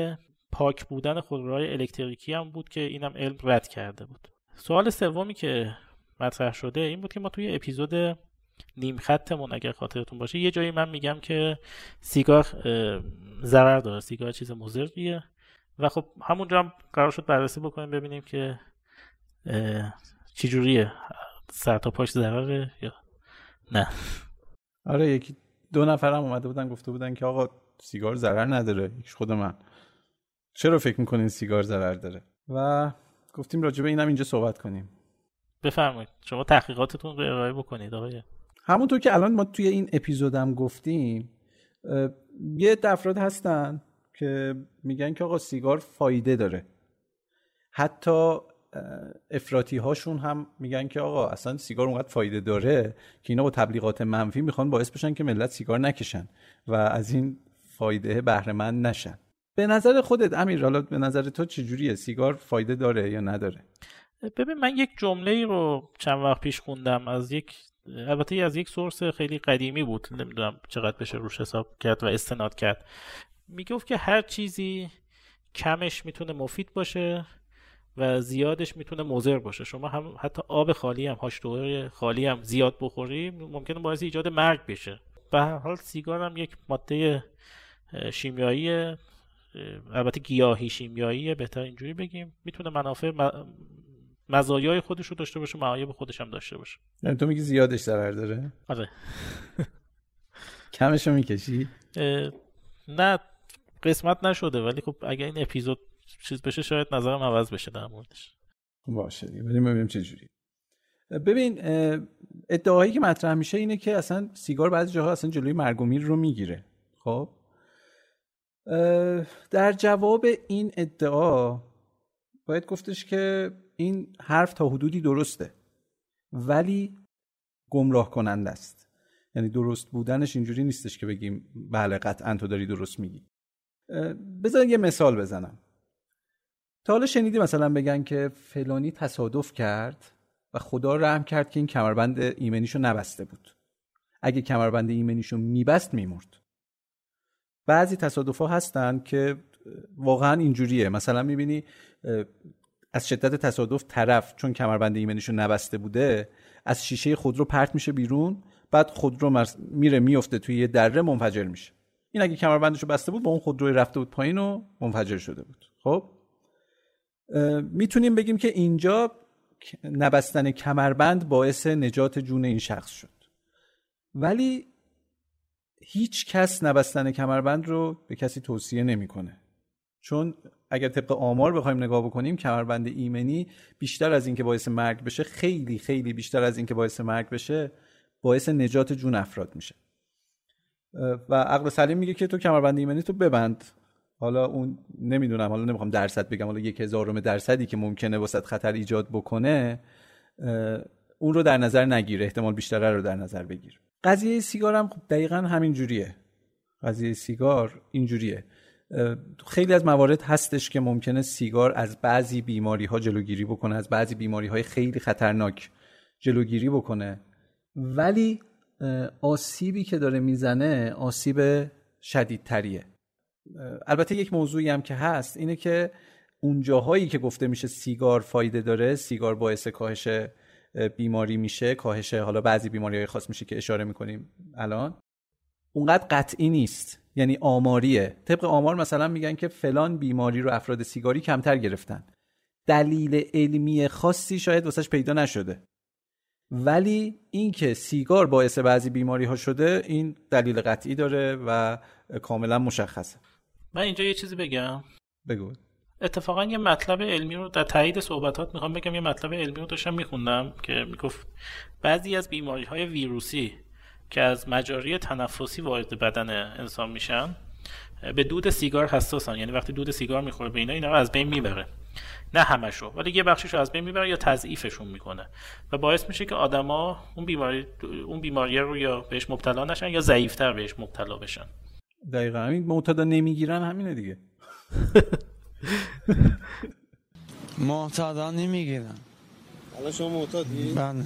پاک بودن خودروهای الکتریکی هم بود که اینم علم رد کرده بود. سوال سومی که مطرح شده این بود که ما توی اپیزود نیم خطمون اگر خاطرتون باشه یه جایی من میگم که سیگار ضرر داره، سیگار چیز مضریه و خب همونجا هم قرار شد بررسی بکنیم ببینیم که چی جوریه، سر تا پاش ضرره یا نه. آره یکی دو نفرم اومده بودن گفته بودن که آقا سیگار ضرر نداره، یکیش خود من، چرا فکر میکنین سیگار ضرر داره؟ و گفتیم راجع به اینم اینجا صحبت کنیم. بفرمایید شما تحقیقاتتون رو ارائه بکنید آقای. همونطور که الان ما توی این اپیزودم گفتیم یه افراد هستن که میگن که آقا سیگار فایده داره، حتی افراطی هاشون هم میگن که آقا اصلا سیگار اونقدر فایده داره که اینا با تبلیغات منفی میخوان باعث بشن که ملت سیگار نکشن و از این فایده بهره مند نشن. به نظر خودت امیر، حالا به نظر تو چجوریه، سیگار فایده داره یا نداره؟ ببین من یک جمله‌ای رو چند وقت پیش خوندم از البته از یک سورس خیلی قدیمی بود، نمیدونم چقدر بشه روش حساب کرد و استناد کرد. میگفت که هر چیزی کمش میتونه مفید باشه و زیادش میتونه مضر باشه. شما هم حتی آب خالی هم H2O خالی هم زیاد بخوری ممکنه باعث ایجاد مرگ بشه. به هر حال سیگار هم یک ماده شیمیایی، البته گیاهی شیمیاییه بهتر اینجوری بگیم، میتونه منافع مزایای خودش رو داشته باشه، معایب خودش هم داشته باشه. یعنی تو میگی زیادش ضرر داره؟ آره. کمش رو میکشی؟ نه قسمت نشده، ولی خب اگه این اپیزود چیز بشه شاید نظرم عوض بشه در موردش. باشه دیگه بریم ببینیم چه جوری. ببین ادعایی که مطرح میشه اینه که اصلا سیگار بعضی جاها اصلا جلوی مرگ و میر رو میگیره. خب در جواب این ادعا باید گفتش که این حرف تا حدودی درسته ولی گمراه کننده است. یعنی درست بودنش اینجوری نیستش که بگیم بله قطعاً تو داری درست میگی. بذار یه مثال بزنم. تا حالا شنیدی مثلا بگن که فلانی تصادف کرد و خدا رحم کرد که این کمربند ایمنیشو نبسته بود، اگه کمربند ایمنیشو میبست میمرد. بعضی تصادف‌ها هستن که واقعا اینجوریه، مثلا میبینی از شدت تصادف طرف چون کمربند ایمنیشو نبسته بوده از شیشه خودرو پرت میشه بیرون، بعد خودرو میره میفته توی یه دره منفجر میشه. این اگه کمربندشو بسته بود با اون خودروی رفته بود پایین و منفجر شده بود. خب میتونیم بگیم که اینجا نبستن کمربند باعث نجات جون این شخص شد، ولی هیچ کس نبستن کمربند رو به کسی توصیه نمیکنه، چون اگر طبق آمار بخوایم نگاه بکنیم کمربند ایمنی بیشتر از این که باعث مرگ بشه، خیلی خیلی بیشتر از این که باعث مرگ بشه، باعث نجات جون افراد میشه. و عقل سلیم میگه که تو کمربند ایمنی تو ببند. حالا اون نمیدونم، حالا نمیخوام درصد بگم، حالا 1/1000 که ممکنه واسط خطر ایجاد بکنه اون رو در نظر نگیر، احتمال بیشتره رو در نظر بگیر. قضیه سیگار هم دقیقاً همین جوریه. قضیه سیگار اینجوریه. خیلی از موارد هستش که ممکنه سیگار از بعضی بیماری‌ها جلوگیری بکنه، از بعضی بیماری‌های خیلی خطرناک جلوگیری بکنه، ولی آسیبی که داره میزنه آسیب شدیدتریه. البته یک موضوعی هم که هست اینه که اون جاهایی که گفته میشه سیگار فایده داره، سیگار باعث کاهش بیماری میشه، کاهش حالا بعضی بیماری‌های خاص میشه که اشاره میکنیم الان، اونقدر قطعی نیست. یعنی آماریه. طبق آمار مثلا میگن که فلان بیماری رو افراد سیگاری کمتر گرفتن. دلیل علمی خاصی شاید واسش پیدا نشده، ولی این که سیگار باعث بعضی بیماری ها شده این دلیل قطعی داره و کاملا مشخصه. من اینجا یه چیزی بگم. بگو. اتفاقا یه مطلب علمی رو در تایید صحبتات میخوام بگم. یه مطلب علمی رو داشتم میخوندم که میگفت بعضی از بیماری‌های ویروسی که از مجاری تنفسی وارد بدن انسان میشن به دود سیگار حساسن. یعنی وقتی دود سیگار میخوره به اینا رو از بین میبره، نه همشو ولی یه بخششو از بین میبره یا تضعیفشون میکنه و باعث میشه که آدما اون بیماری رو یا بهش مبتلا نشن یا ضعیفتر بهش مبتلا بشن. دقیقاً همین معتادا نمیگیرن، همینه دیگه. معتادا نمیگیرن. حالا شما معتادی؟ بله.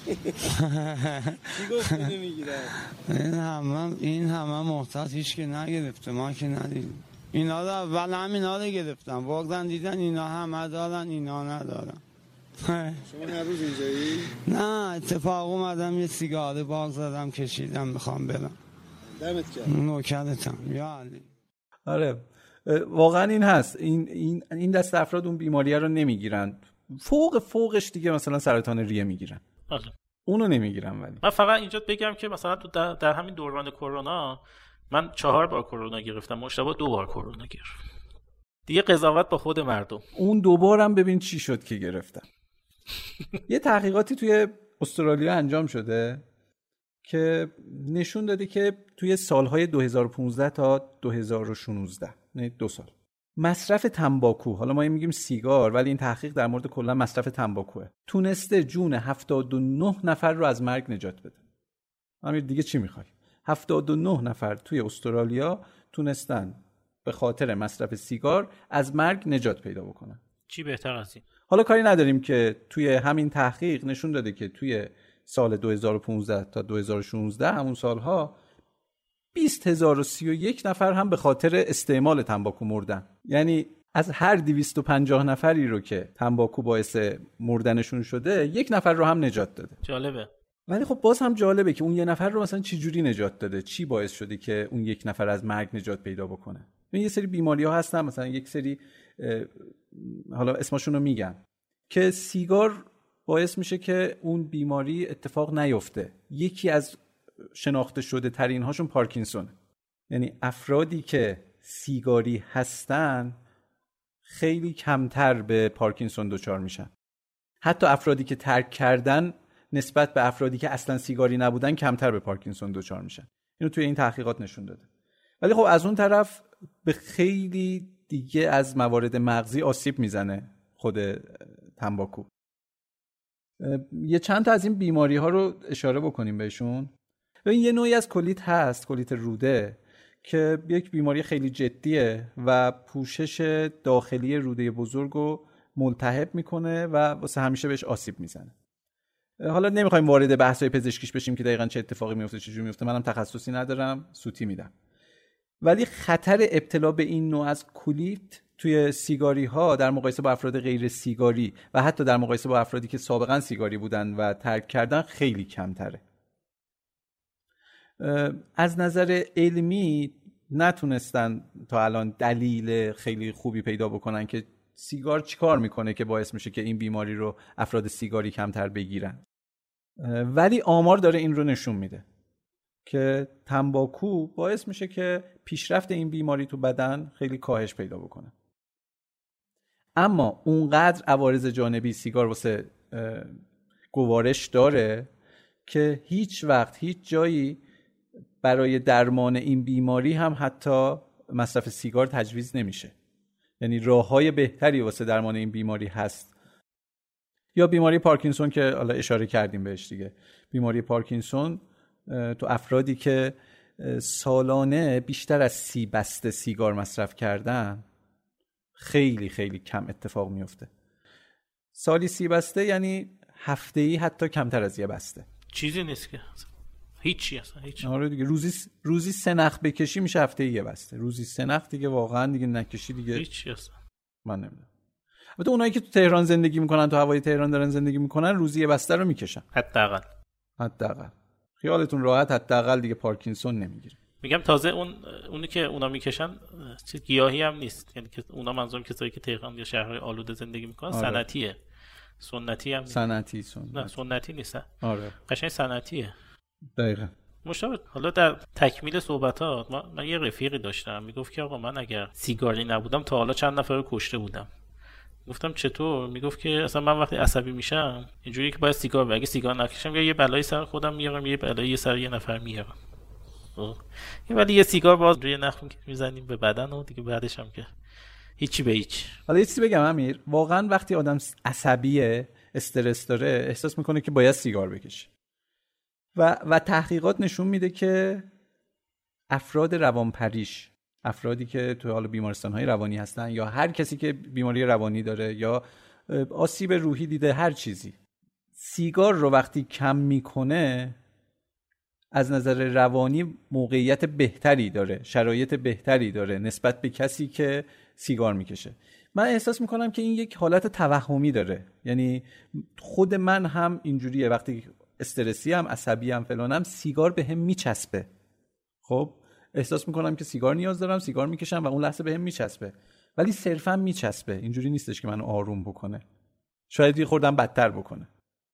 چی گفتی نمیگیرن؟ این همه معتاد هیچ که نگرفته، ما که ندیدیم. اینا رو اول همینا رو گرفتم، واقعا دیدن اینا همه دارن اینا ندارن. شما هر روز اینجایی؟ نه اتفاق اومدم یه سیگار باغ زدم کشیدم میخوام برم. دمت کرد. نوکرتم یا علی. آره واقعا این هست، این دست افراد اون بیماریه رو نمیگیرن، فوقش دیگه مثلا سرطان ریه میگیرن. آره. اونو نمیگیرن. ولی من فقط اینجا بگم که مثلا تو در همین دوران کرونا من 4 بار کرونا گرفتم، مشتبه 2 بار کرونا گرفت. دیگه قضاوت با خود مردم. اون 2 بارم ببین چی شد که گرفتم. یه تحقیقاتی توی استرالیا انجام شده که نشون داده که توی سالهای 2015 تا 2016 یعنی 2 سال مصرف تنباکو، حالا ما میگیم سیگار ولی این تحقیق در مورد کلا مصرف تنباکوه، تونسته جون 79 نفر رو از مرگ نجات بده. امیر دیگه چی میخوای؟ 79 نفر توی استرالیا تونستن به خاطر مصرف سیگار از مرگ نجات پیدا بکنن. چی بهتر از این؟ حالا کاری نداریم که توی همین تحقیق نشون داده که توی سال 2015 تا 2016 همون سالها 20,031 نفر هم به خاطر استعمال تنباکو مردن. یعنی از هر 250 نفری رو که تنباکو باعث مردنشون شده 1 نفر رو هم نجات داده. جالبه. ولی خب باز هم جالبه که اون 1 نفر رو مثلا چی جوری نجات داده، چی باعث شده که اون 1 نفر از مرگ نجات پیدا بکنه. یه سری بیماری‌ها هستن، مثلا یک سری حالا اسمشون رو میگم که سیگار باعث میشه که اون بیماری اتفاق نیفته. یکی از شناخته شده ترین هاشون پارکینسون. یعنی افرادی که سیگاری هستن خیلی کمتر به پارکینسون دچار میشن. حتی افرادی که ترک کردن نسبت به افرادی که اصلا سیگاری نبودن کمتر به پارکینسون دچار میشن. اینو توی این تحقیقات نشون داده. ولی خب از اون طرف به خیلی دیگه از موارد مغزی آسیب میزنه خود تنباکو. یه چند تا از این بیماری ها رو اشاره بکنیم بهشون. این یه نوعی از کلیت هست، کلیت روده، که یک بیماری خیلی جدیه و پوشش داخلی روده بزرگ رو ملتهب میکنه و واسه همیشه بهش آسیب میزنه. حالا نمیخوایم وارد بحث‌های پزشکیش بشیم که دقیقاً چه اتفاقی میفته، چه جوری میفته، منم تخصصی ندارم، سوتی میدم. ولی خطر ابتلا به این نوع از کلیت توی سیگاری ها در مقایسه با افراد غیر سیگاری و حتی در مقایسه با افرادی که سابقاً سیگاری بودن و ترک کردن خیلی کمتره. از نظر علمی نتونستن تا الان دلیل خیلی خوبی پیدا بکنن که سیگار چیکار میکنه که باعث میشه که این بیماری رو افراد سیگاری کمتر بگیرن. ولی آمار داره این رو نشون میده که تنباکو باعث میشه که پیشرفت این بیماری تو بدن خیلی کاهش پیدا بکنه. اما اونقدر عوارض جانبی سیگار واسه گوارش داره که هیچ وقت هیچ جایی برای درمان این بیماری هم حتی مصرف سیگار تجویز نمیشه. یعنی راههای بهتری واسه درمان این بیماری هست. یا بیماری پارکینسون که حالا اشاره کردیم بهش دیگه. بیماری پارکینسون تو افرادی که سالانه بیشتر از 30 بسته سیگار مصرف کردن خیلی خیلی کم اتفاق میفته. سالی 30 بسته یعنی هفته‌ای حتی کمتر از 1 بسته. چیزی نیست که هیچی اصلا هیچ. آره دیگه روزی 3 نخ بکشی میشه هفته‌ای 1 بسته. روزی 3 نخ دیگه واقعا دیگه نکشی دیگه هیچی اصلا. من نمیدونم. البته اونایی که تو تهران زندگی میکنن، تو هوای تهران دارن زندگی میکنن، روزی 1 بسته رو میکشن حداقل. خیالتون راحت، حداقل دیگه پارکینسون نمیگیره. میگم تازه اونی که اونا میکشن چیز گیاهی هم نیست، یعنی که اونا منظورم کسایی که تهران یا شهرهای آلوده زندگی میکنن. آره. صنعتیه، سنتی هم سنتی نه سنتی نیست. آره قشنگ صنعتیه. دقیقاً. مشابه. حالا در تکمیل صحبتات من یه رفیقی داشتم میگفت که آقا من اگر سیگاری نبودم تا حالا چند نفر رو کشته بودم. گفتم چطور؟ میگفت که اصلا من وقتی عصبی میشم اینجوریه که باید سیگار بگم، اگه سیگار نکشم یا یه بلایی سر خودم میارم، یه بلایی سر یه نفر میارم. ولی یه سیگار باز روی نخ میزنیم به بدن و دیگه بعدش هم که هیچی به هیچ. حالا یه چیزی بگم امیر، واقعا وقتی آدم عصبیه، استرس داره، احساس میکنه که باید سیگار بکشه. و تحقیقات نشون میده که افراد روانپریش، افرادی که تو حال بیمارستان‌های روانی هستن یا هر کسی که بیماری روانی داره یا آسیب روحی دیده، هر چیزی، سیگار رو وقتی کم میکنه از نظر روانی موقعیت بهتری داره، شرایط بهتری داره نسبت به کسی که سیگار میکشه. من احساس میکنم که این یک حالت توهمی داره، یعنی خود من هم اینجوریه، وقتی استرسی هم عصبی هم فلانم سیگار به هم میچسبه. خب احساس میکنم که سیگار نیاز دارم، سیگار میکشم و اون لحظه به هم میچسبه، ولی صرفا میچسبه، اینجوری نیستش که منو آروم بکنه، شاید یه خوردم بدتر بکنه.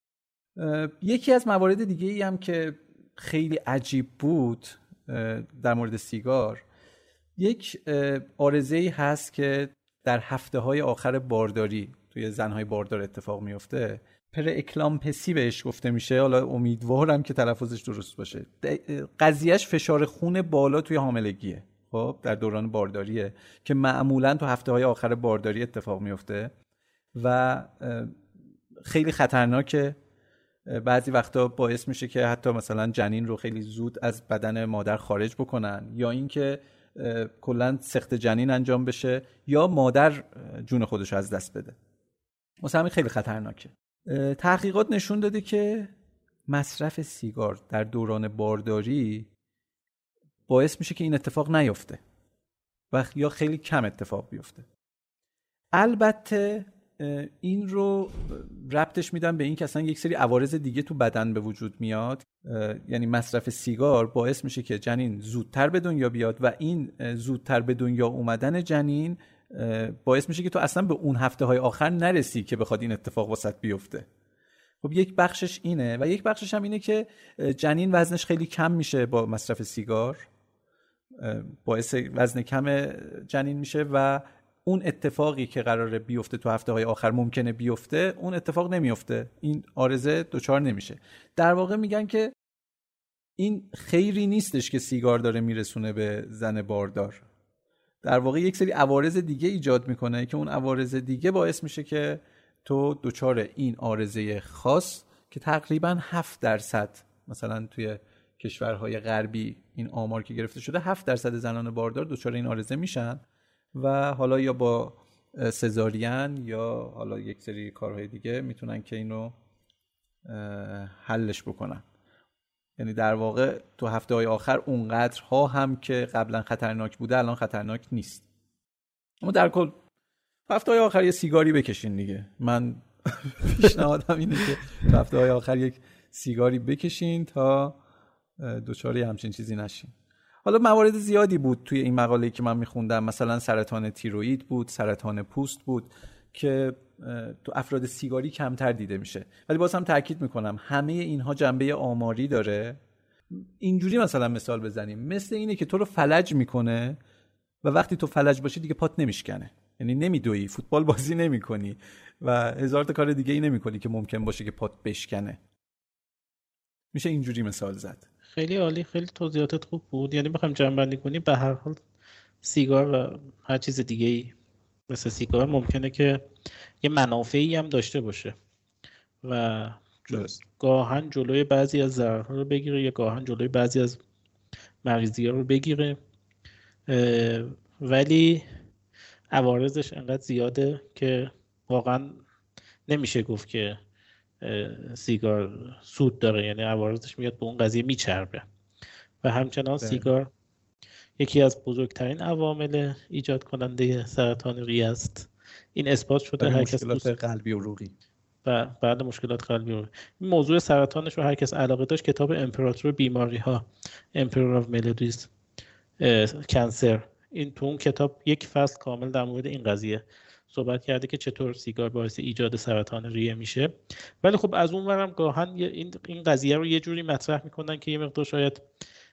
یکی از موارد دیگه ای هم که خیلی عجیب بود در مورد سیگار، یک عارضه‌ای هست که در هفته‌های آخر بارداری توی زن‌های باردار اتفاق میفته. پراکلامپسی بهش گفته میشه، حالا امیدوارم که تلفظش درست باشه. قضیهش فشار خون بالا توی حاملگیه، خب در دوران بارداریه که معمولاً تو هفته‌های آخر بارداری اتفاق میفته و خیلی خطرناکه. بعضی وقتا باعث میشه که حتی مثلا جنین رو خیلی زود از بدن مادر خارج بکنن، یا اینکه کلاً سقط جنین انجام بشه، یا مادر جون خودش از دست بده. واسه همین خیلی خطرناکه. تحقیقات نشون داده که مصرف سیگار در دوران بارداری باعث میشه که این اتفاق نیفته و یا خیلی کم اتفاق بیفته. البته این رو ربطش میدم به این که اصلا یک سری عوارض دیگه تو بدن به وجود میاد، یعنی مصرف سیگار باعث میشه که جنین زودتر به دنیا بیاد و این زودتر به دنیا اومدن جنین باعث میشه که تو اصلا به اون هفته‌های آخر نرسی که بخواد این اتفاق واسط بیفته. خب یک بخشش اینه و یک بخشش هم اینه که جنین وزنش خیلی کم میشه با مصرف سیگار، باعث وزن کم جنین میشه و اون اتفاقی که قراره بیفته تو هفته‌های آخر ممکنه بیفته، اون اتفاق نمیفته، این عارضه دچار نمیشه. در واقع میگن که این خیری نیستش که سیگار داره میرسونه به زن باردار، در واقع یک سری عوارض دیگه ایجاد میکنه که اون عوارض دیگه باعث میشه که تو دچار این عارضه خاص که تقریباً 7% مثلا توی کشورهای غربی این آمار که گرفته شده 7% زنان باردار دچار این عارضه میشن و حالا یا با سزارین یا حالا یک سری کارهای دیگه میتونن که اینو حلش بکنن. یعنی در واقع تو هفته‌های آخر اونقدرها هم که قبلا خطرناک بوده الان خطرناک نیست. اما در کل هفته‌های آخر یه سیگاری بکشین دیگه. من پیشنهادم اینه که تو هفته‌های آخر یک سیگاری بکشین تا دچار همچین چیزی نشین. حالا موارد زیادی بود توی این مقاله‌ای که من میخوندم، مثلا سرطان تیروئید بود، سرطان پوست بود که تو افراد سیگاری کمتر دیده میشه، ولی باز هم تاکید میکنم همه اینها جنبه آماری داره. اینجوری مثلا مثال بزنیم، مثل اینه که تو رو فلج میکنه و وقتی تو فلج باشی دیگه پات نمیشکنه، یعنی نمیدوی، فوتبال بازی نمیکنی و هزار تا کار دیگه ای نمیکنی که ممکن باشه که پات بشکنه. میشه اینجوری مثال زد. خیلی عالی، خیلی توضیحاتت خوب بود. یعنی بخوام جمع‌بندی کنی، به هر حال سیگار و هر چیز دیگه‌ای مثل سیگار ممکنه که یه منافعی هم داشته باشه و گاهن جلوی بعضی از ضررها رو بگیره یا گاهن جلوی بعضی از مریضی‌ها رو بگیره، ولی عوارضش انقدر زیاده که واقعا نمیشه گفت که سیگار سود داره، یعنی عوارضش میاد به اون قضیه میچربه. و همچنان سیگار یکی از بزرگترین عوامل ایجاد کننده سرطان ریه است. این اثبات شده. هر کس مشکلات قلبی و عروقی و بعد مشکلات قلبی و عروقی، این موضوع سرطانش رو هر کس علاقه داشت کتاب امپراتور بیماری ها، Emperor of Maladies Cancer، این تو اون کتاب یک فصل کامل در مورد این قضیه صحبت کرده که چطور سیگار باعث ایجاد سرطان ریه میشه. ولی خب از اون ورم گاهن این قضیه رو یه جوری مطرح میکنن که یه مقدار شاید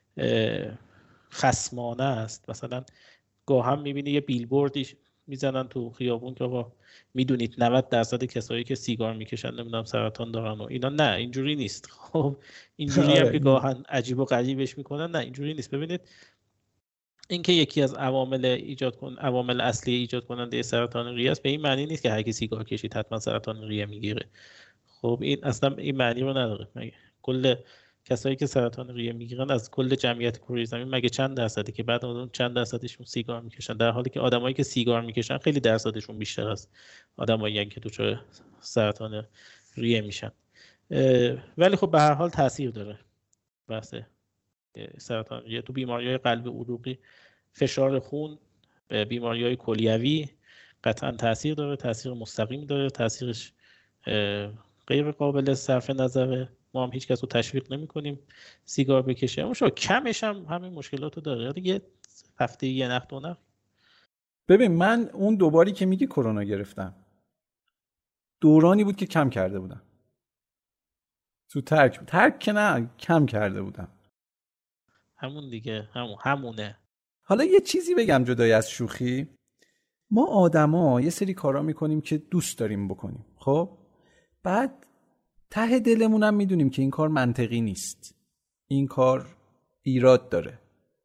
خصمانه است. مثلا گاهن میبینی یه بیلبوردی میزنن تو خیابون که آقا میدونید 90% کسایی که سیگار میکشن نمیدونم سرطان دارن و اینا. نه اینجوری نیست. خب اینجوری هم که گاهن عجیب و غریبش میکنن، نه اینجوری نیست. ببینید این که یکی از عوامل اصلی ایجاد کننده سرطان ریه است، به این معنی نیست که هر کی سیگار کشید حتما سرطان ریه میگیره. خب این اصلا این معنی رو نداره. مگه کل کسایی که سرطان ریه میگیرن از کل جمعیت کره زمین مگه چند درصده که بعد اون چند درصدشون سیگار میکشن، در حالی که آدمایی که سیگار میکشن خیلی درصدشون بیشتر از آدمایی که دچار سرطان ریه میشن. ولی خب به هر حال تاثیر داره بحث سرطان ریه، تو بیماری‌های قلبی عروقی، فشار خون، بیماری‌های کلیوی قطعا تاثیر داره، تاثیر مستقیم داره، تاثیرش غیر قابل صرف نظره. ما هم هیچ کس رو تشویق نمی‌کنیم سیگار بکشه، اما شو کمش هم همین مشکلاتو داره. دیگه هفته یه نخ دو نخ. ببین من اون دوباری که میگی کرونا گرفتم، دورانی بود که کم کرده بودم. تو ترک که نه، کم کرده بودم. همون دیگه، همونه. حالا یه چیزی بگم جدای از شوخی، ما آدما یه سری کارا میکنیم که دوست داریم بکنیم، خب بعد ته دلمون هم میدونیم که این کار منطقی نیست، این کار ایراد داره،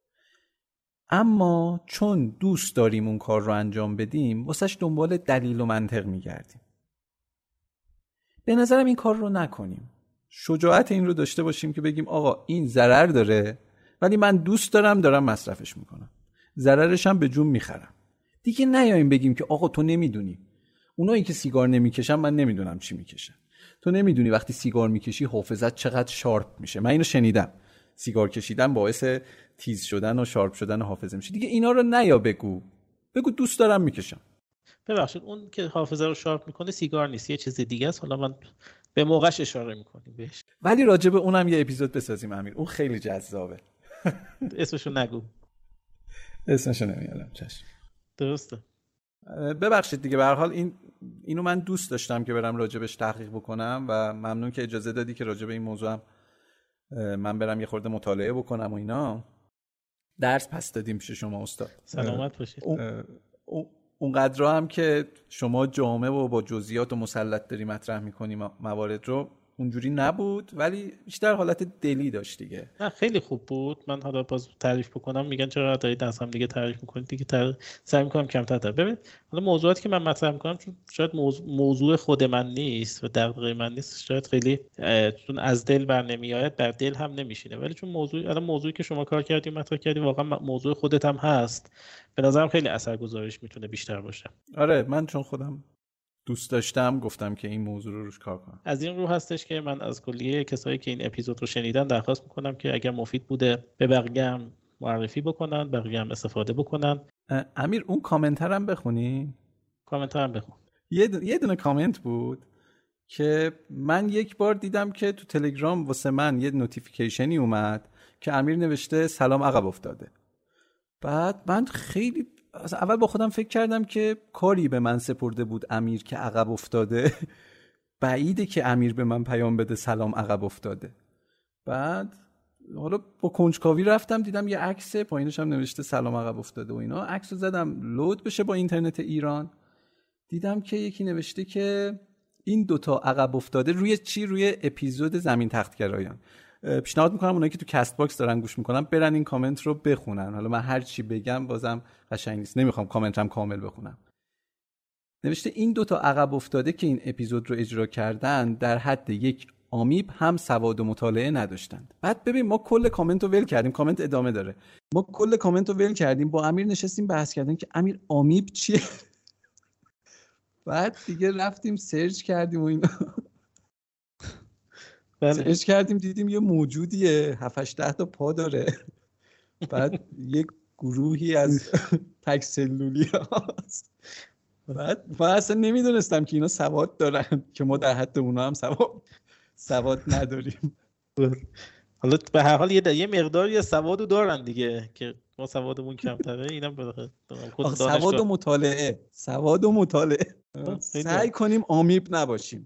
اما چون دوست داریم اون کار رو انجام بدیم واسش دنبال دلیل و منطق میگردیم. به نظرم این کار رو نکنیم. شجاعت این رو داشته باشیم که بگیم آقا این ضرر داره ولی من دوست دارم مصرفش میکنم، ضررش هم به جون میخرم. دیگه نیاییم بگیم که آقا تو نمیدونی، اونایی که سیگار نمیکشن من نمیدونم چی میکشن، تو نمیدونی وقتی سیگار میکشی حافظت چقدر شارپ میشه. من اینو شنیدم، سیگار کشیدن باعث تیز شدن و شارپ شدن حافظه میشه. دیگه اینا رو نیا بگو دوست دارم میکشم. ببخشید اون که حافظه رو شارپ میکنه سیگار نیست، یه چیز دیگه است. حالا من به موقعش اشاره میکنیم بهش، ولی راجع به اونم یه اپیزود بسازیم امیر، اون خیلی جذابه. اسمشو نگو. اسمشو نمیارم. چشم. درسته. ببخشید دیگه، به هر حال اینو من دوست داشتم که برم راجبش تحقیق بکنم و ممنون که اجازه دادی که راجب این موضوع هم من برم یه خورده مطالعه بکنم و اینا. درس پس دادیم پیش شما استاد. سلامت باشید. اونقدر هم که شما جامع و با جزئیات و مسلط داری مطرح میکنی موارد رو، اونجوری نبود ولی بیشتر حالت دلی داشت دیگه. نه خیلی خوب بود. من حالا باز تعریف بکنم میگن چرا دارید از هم دیگه تعریف میکنید دیگه، سعی میکنم کمتر تعریف. ببین حالا موضوعاتی که من مطرح میکنم چون شاید موضوع خود من نیست و دغدغه من نیست، شاید خیلی چون از دل بر نمیآید بر دل هم نمیشینه، ولی چون موضوعی که شما کار کردید مطرح کردید واقعا موضوع خودت هم هست، به نظرم خیلی اثرگذاریش میتونه بیشتر باشه. آره من چون خودم دوست داشتم گفتم که این موضوع رو روش کار کنم. از این رو هستش که من از کلیه کسایی که این اپیزود رو شنیدن درخواست میکنم که اگر مفید بوده به بقیه هم معرفی بکنن، بقیه هم استفاده بکنن. امیر اون کامنتر هم بخونی؟ کامنتر هم بخون. یه دونه کامنت بود که من یک بار دیدم که تو تلگرام واسه من یه نوتیفیکیشنی اومد که امیر نوشته سلام عقب افتاده. بعد من خیلی اول با خودم فکر کردم که کاری به من سپرده بود امیر که عقب افتاده، بعیده که امیر به من پیام بده سلام عقب افتاده. بعد حالا با کنجکاوی رفتم دیدم یه عکس پایینش هم نوشته سلام عقب افتاده و اینا. عکسو زدم لود بشه با اینترنت ایران، دیدم که یکی نوشته که این دوتا عقب افتاده روی چی؟ روی اپیزود زمین تختگرایان. پیشنهاد میکنم اونایی که تو کست باکس دارن گوش میکنن برن این کامنت رو بخونن. حالا من هر چی بگم بازم قشنگ نیست، نمیخوام کامنتم کامل بخونم. نوشته این دوتا عقب افتاده که این اپیزود رو اجرا کردن در حد یک آمیب هم سواد و مطالعه نداشتند. بعد ببین ما کل کامنت رو ول کردیم، کامنت ادامه داره، ما کل کامنت رو ول کردیم با امیر نشستیم بحث کردیم که امیر آمیب چیه. بعد دیگه رفتیم سرچ کردیم و اینا سرچ کردیم دیدیم یه موجودیه 7-8 تا پا داره، بعد یک گروهی از تک سلولی هست. بعد من اصلا نمیدونستم که اینا سواد دارن که ما در حد اونا هم سواد نداریم. حالا به هر حال یه مقداری سوادو دارن دیگه که ما سوادمون کمتره. اینم خود سواد و مطالعه سعی کنیم آمیب نباشیم.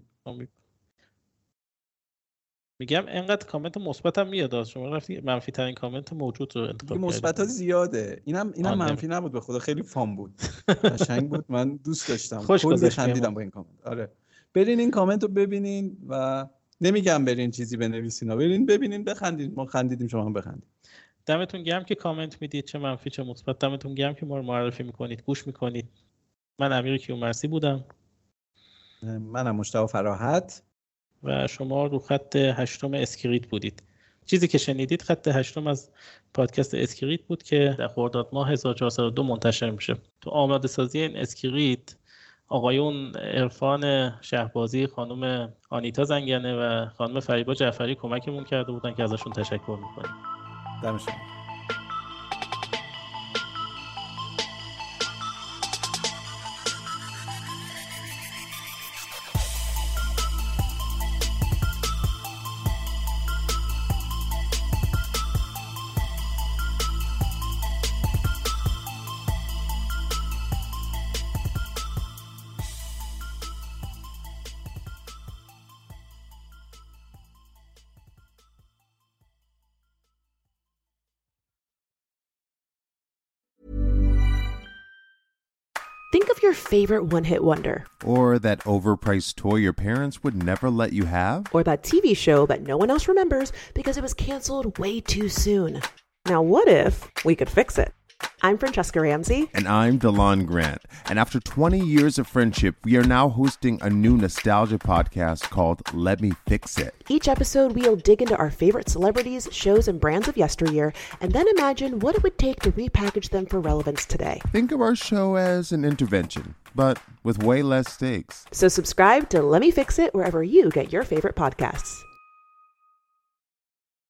میگم اینقدر کامنت مثبت هم میاد، شما رفتی منفی ترین کامنت موجود رو انتخاب کردید. مثبت ها زیاده، اینم منفی نبود، به خدا خیلی فان بود، قشنگ بود، من دوست داشتم، کلی خندیدم با این کامنت. آره برین این کامنت رو ببینین و نمیگم برین چیزی بنویسین، برین ببینین بخندین، ما خندیدیم شما هم بخندید. دمتون گرم که کامنت میدید، چه منفی چه مثبت. دمتون گرم که ما رو معرفی میکنید، گوش میکنید. من امیر کیومرثی بودم. منم مجتبی فراحت و شما رو خط 8 اسکریت بودید. چیزی که شنیدید خط 8 از پادکست اسکریت بود که در خرداد ماه 1402 منتشر میشه. تو آماده سازی این اسکریت آقایون عرفان شهبازی، خانم آنیتا زنگنه و خانم فریبا جعفری کمکمون کرده بودن که ازشون تشکر میکنیم. دم شما. Think of your favorite one-hit wonder. Or that overpriced toy your parents would never let you have. Or that TV show that no one else remembers because it was canceled way too soon. Now what if we could fix it? I'm Francesca Ramsey. And I'm DeLon Grant. And after 20 years of friendship, we are now hosting a new nostalgia podcast called Let Me Fix It. Each episode, we'll dig into our favorite celebrities, shows, and brands of yesteryear, and then imagine what it would take to repackage them for relevance today. Think of our show as an intervention, but with way less stakes. So subscribe to Let Me Fix It wherever you get your favorite podcasts.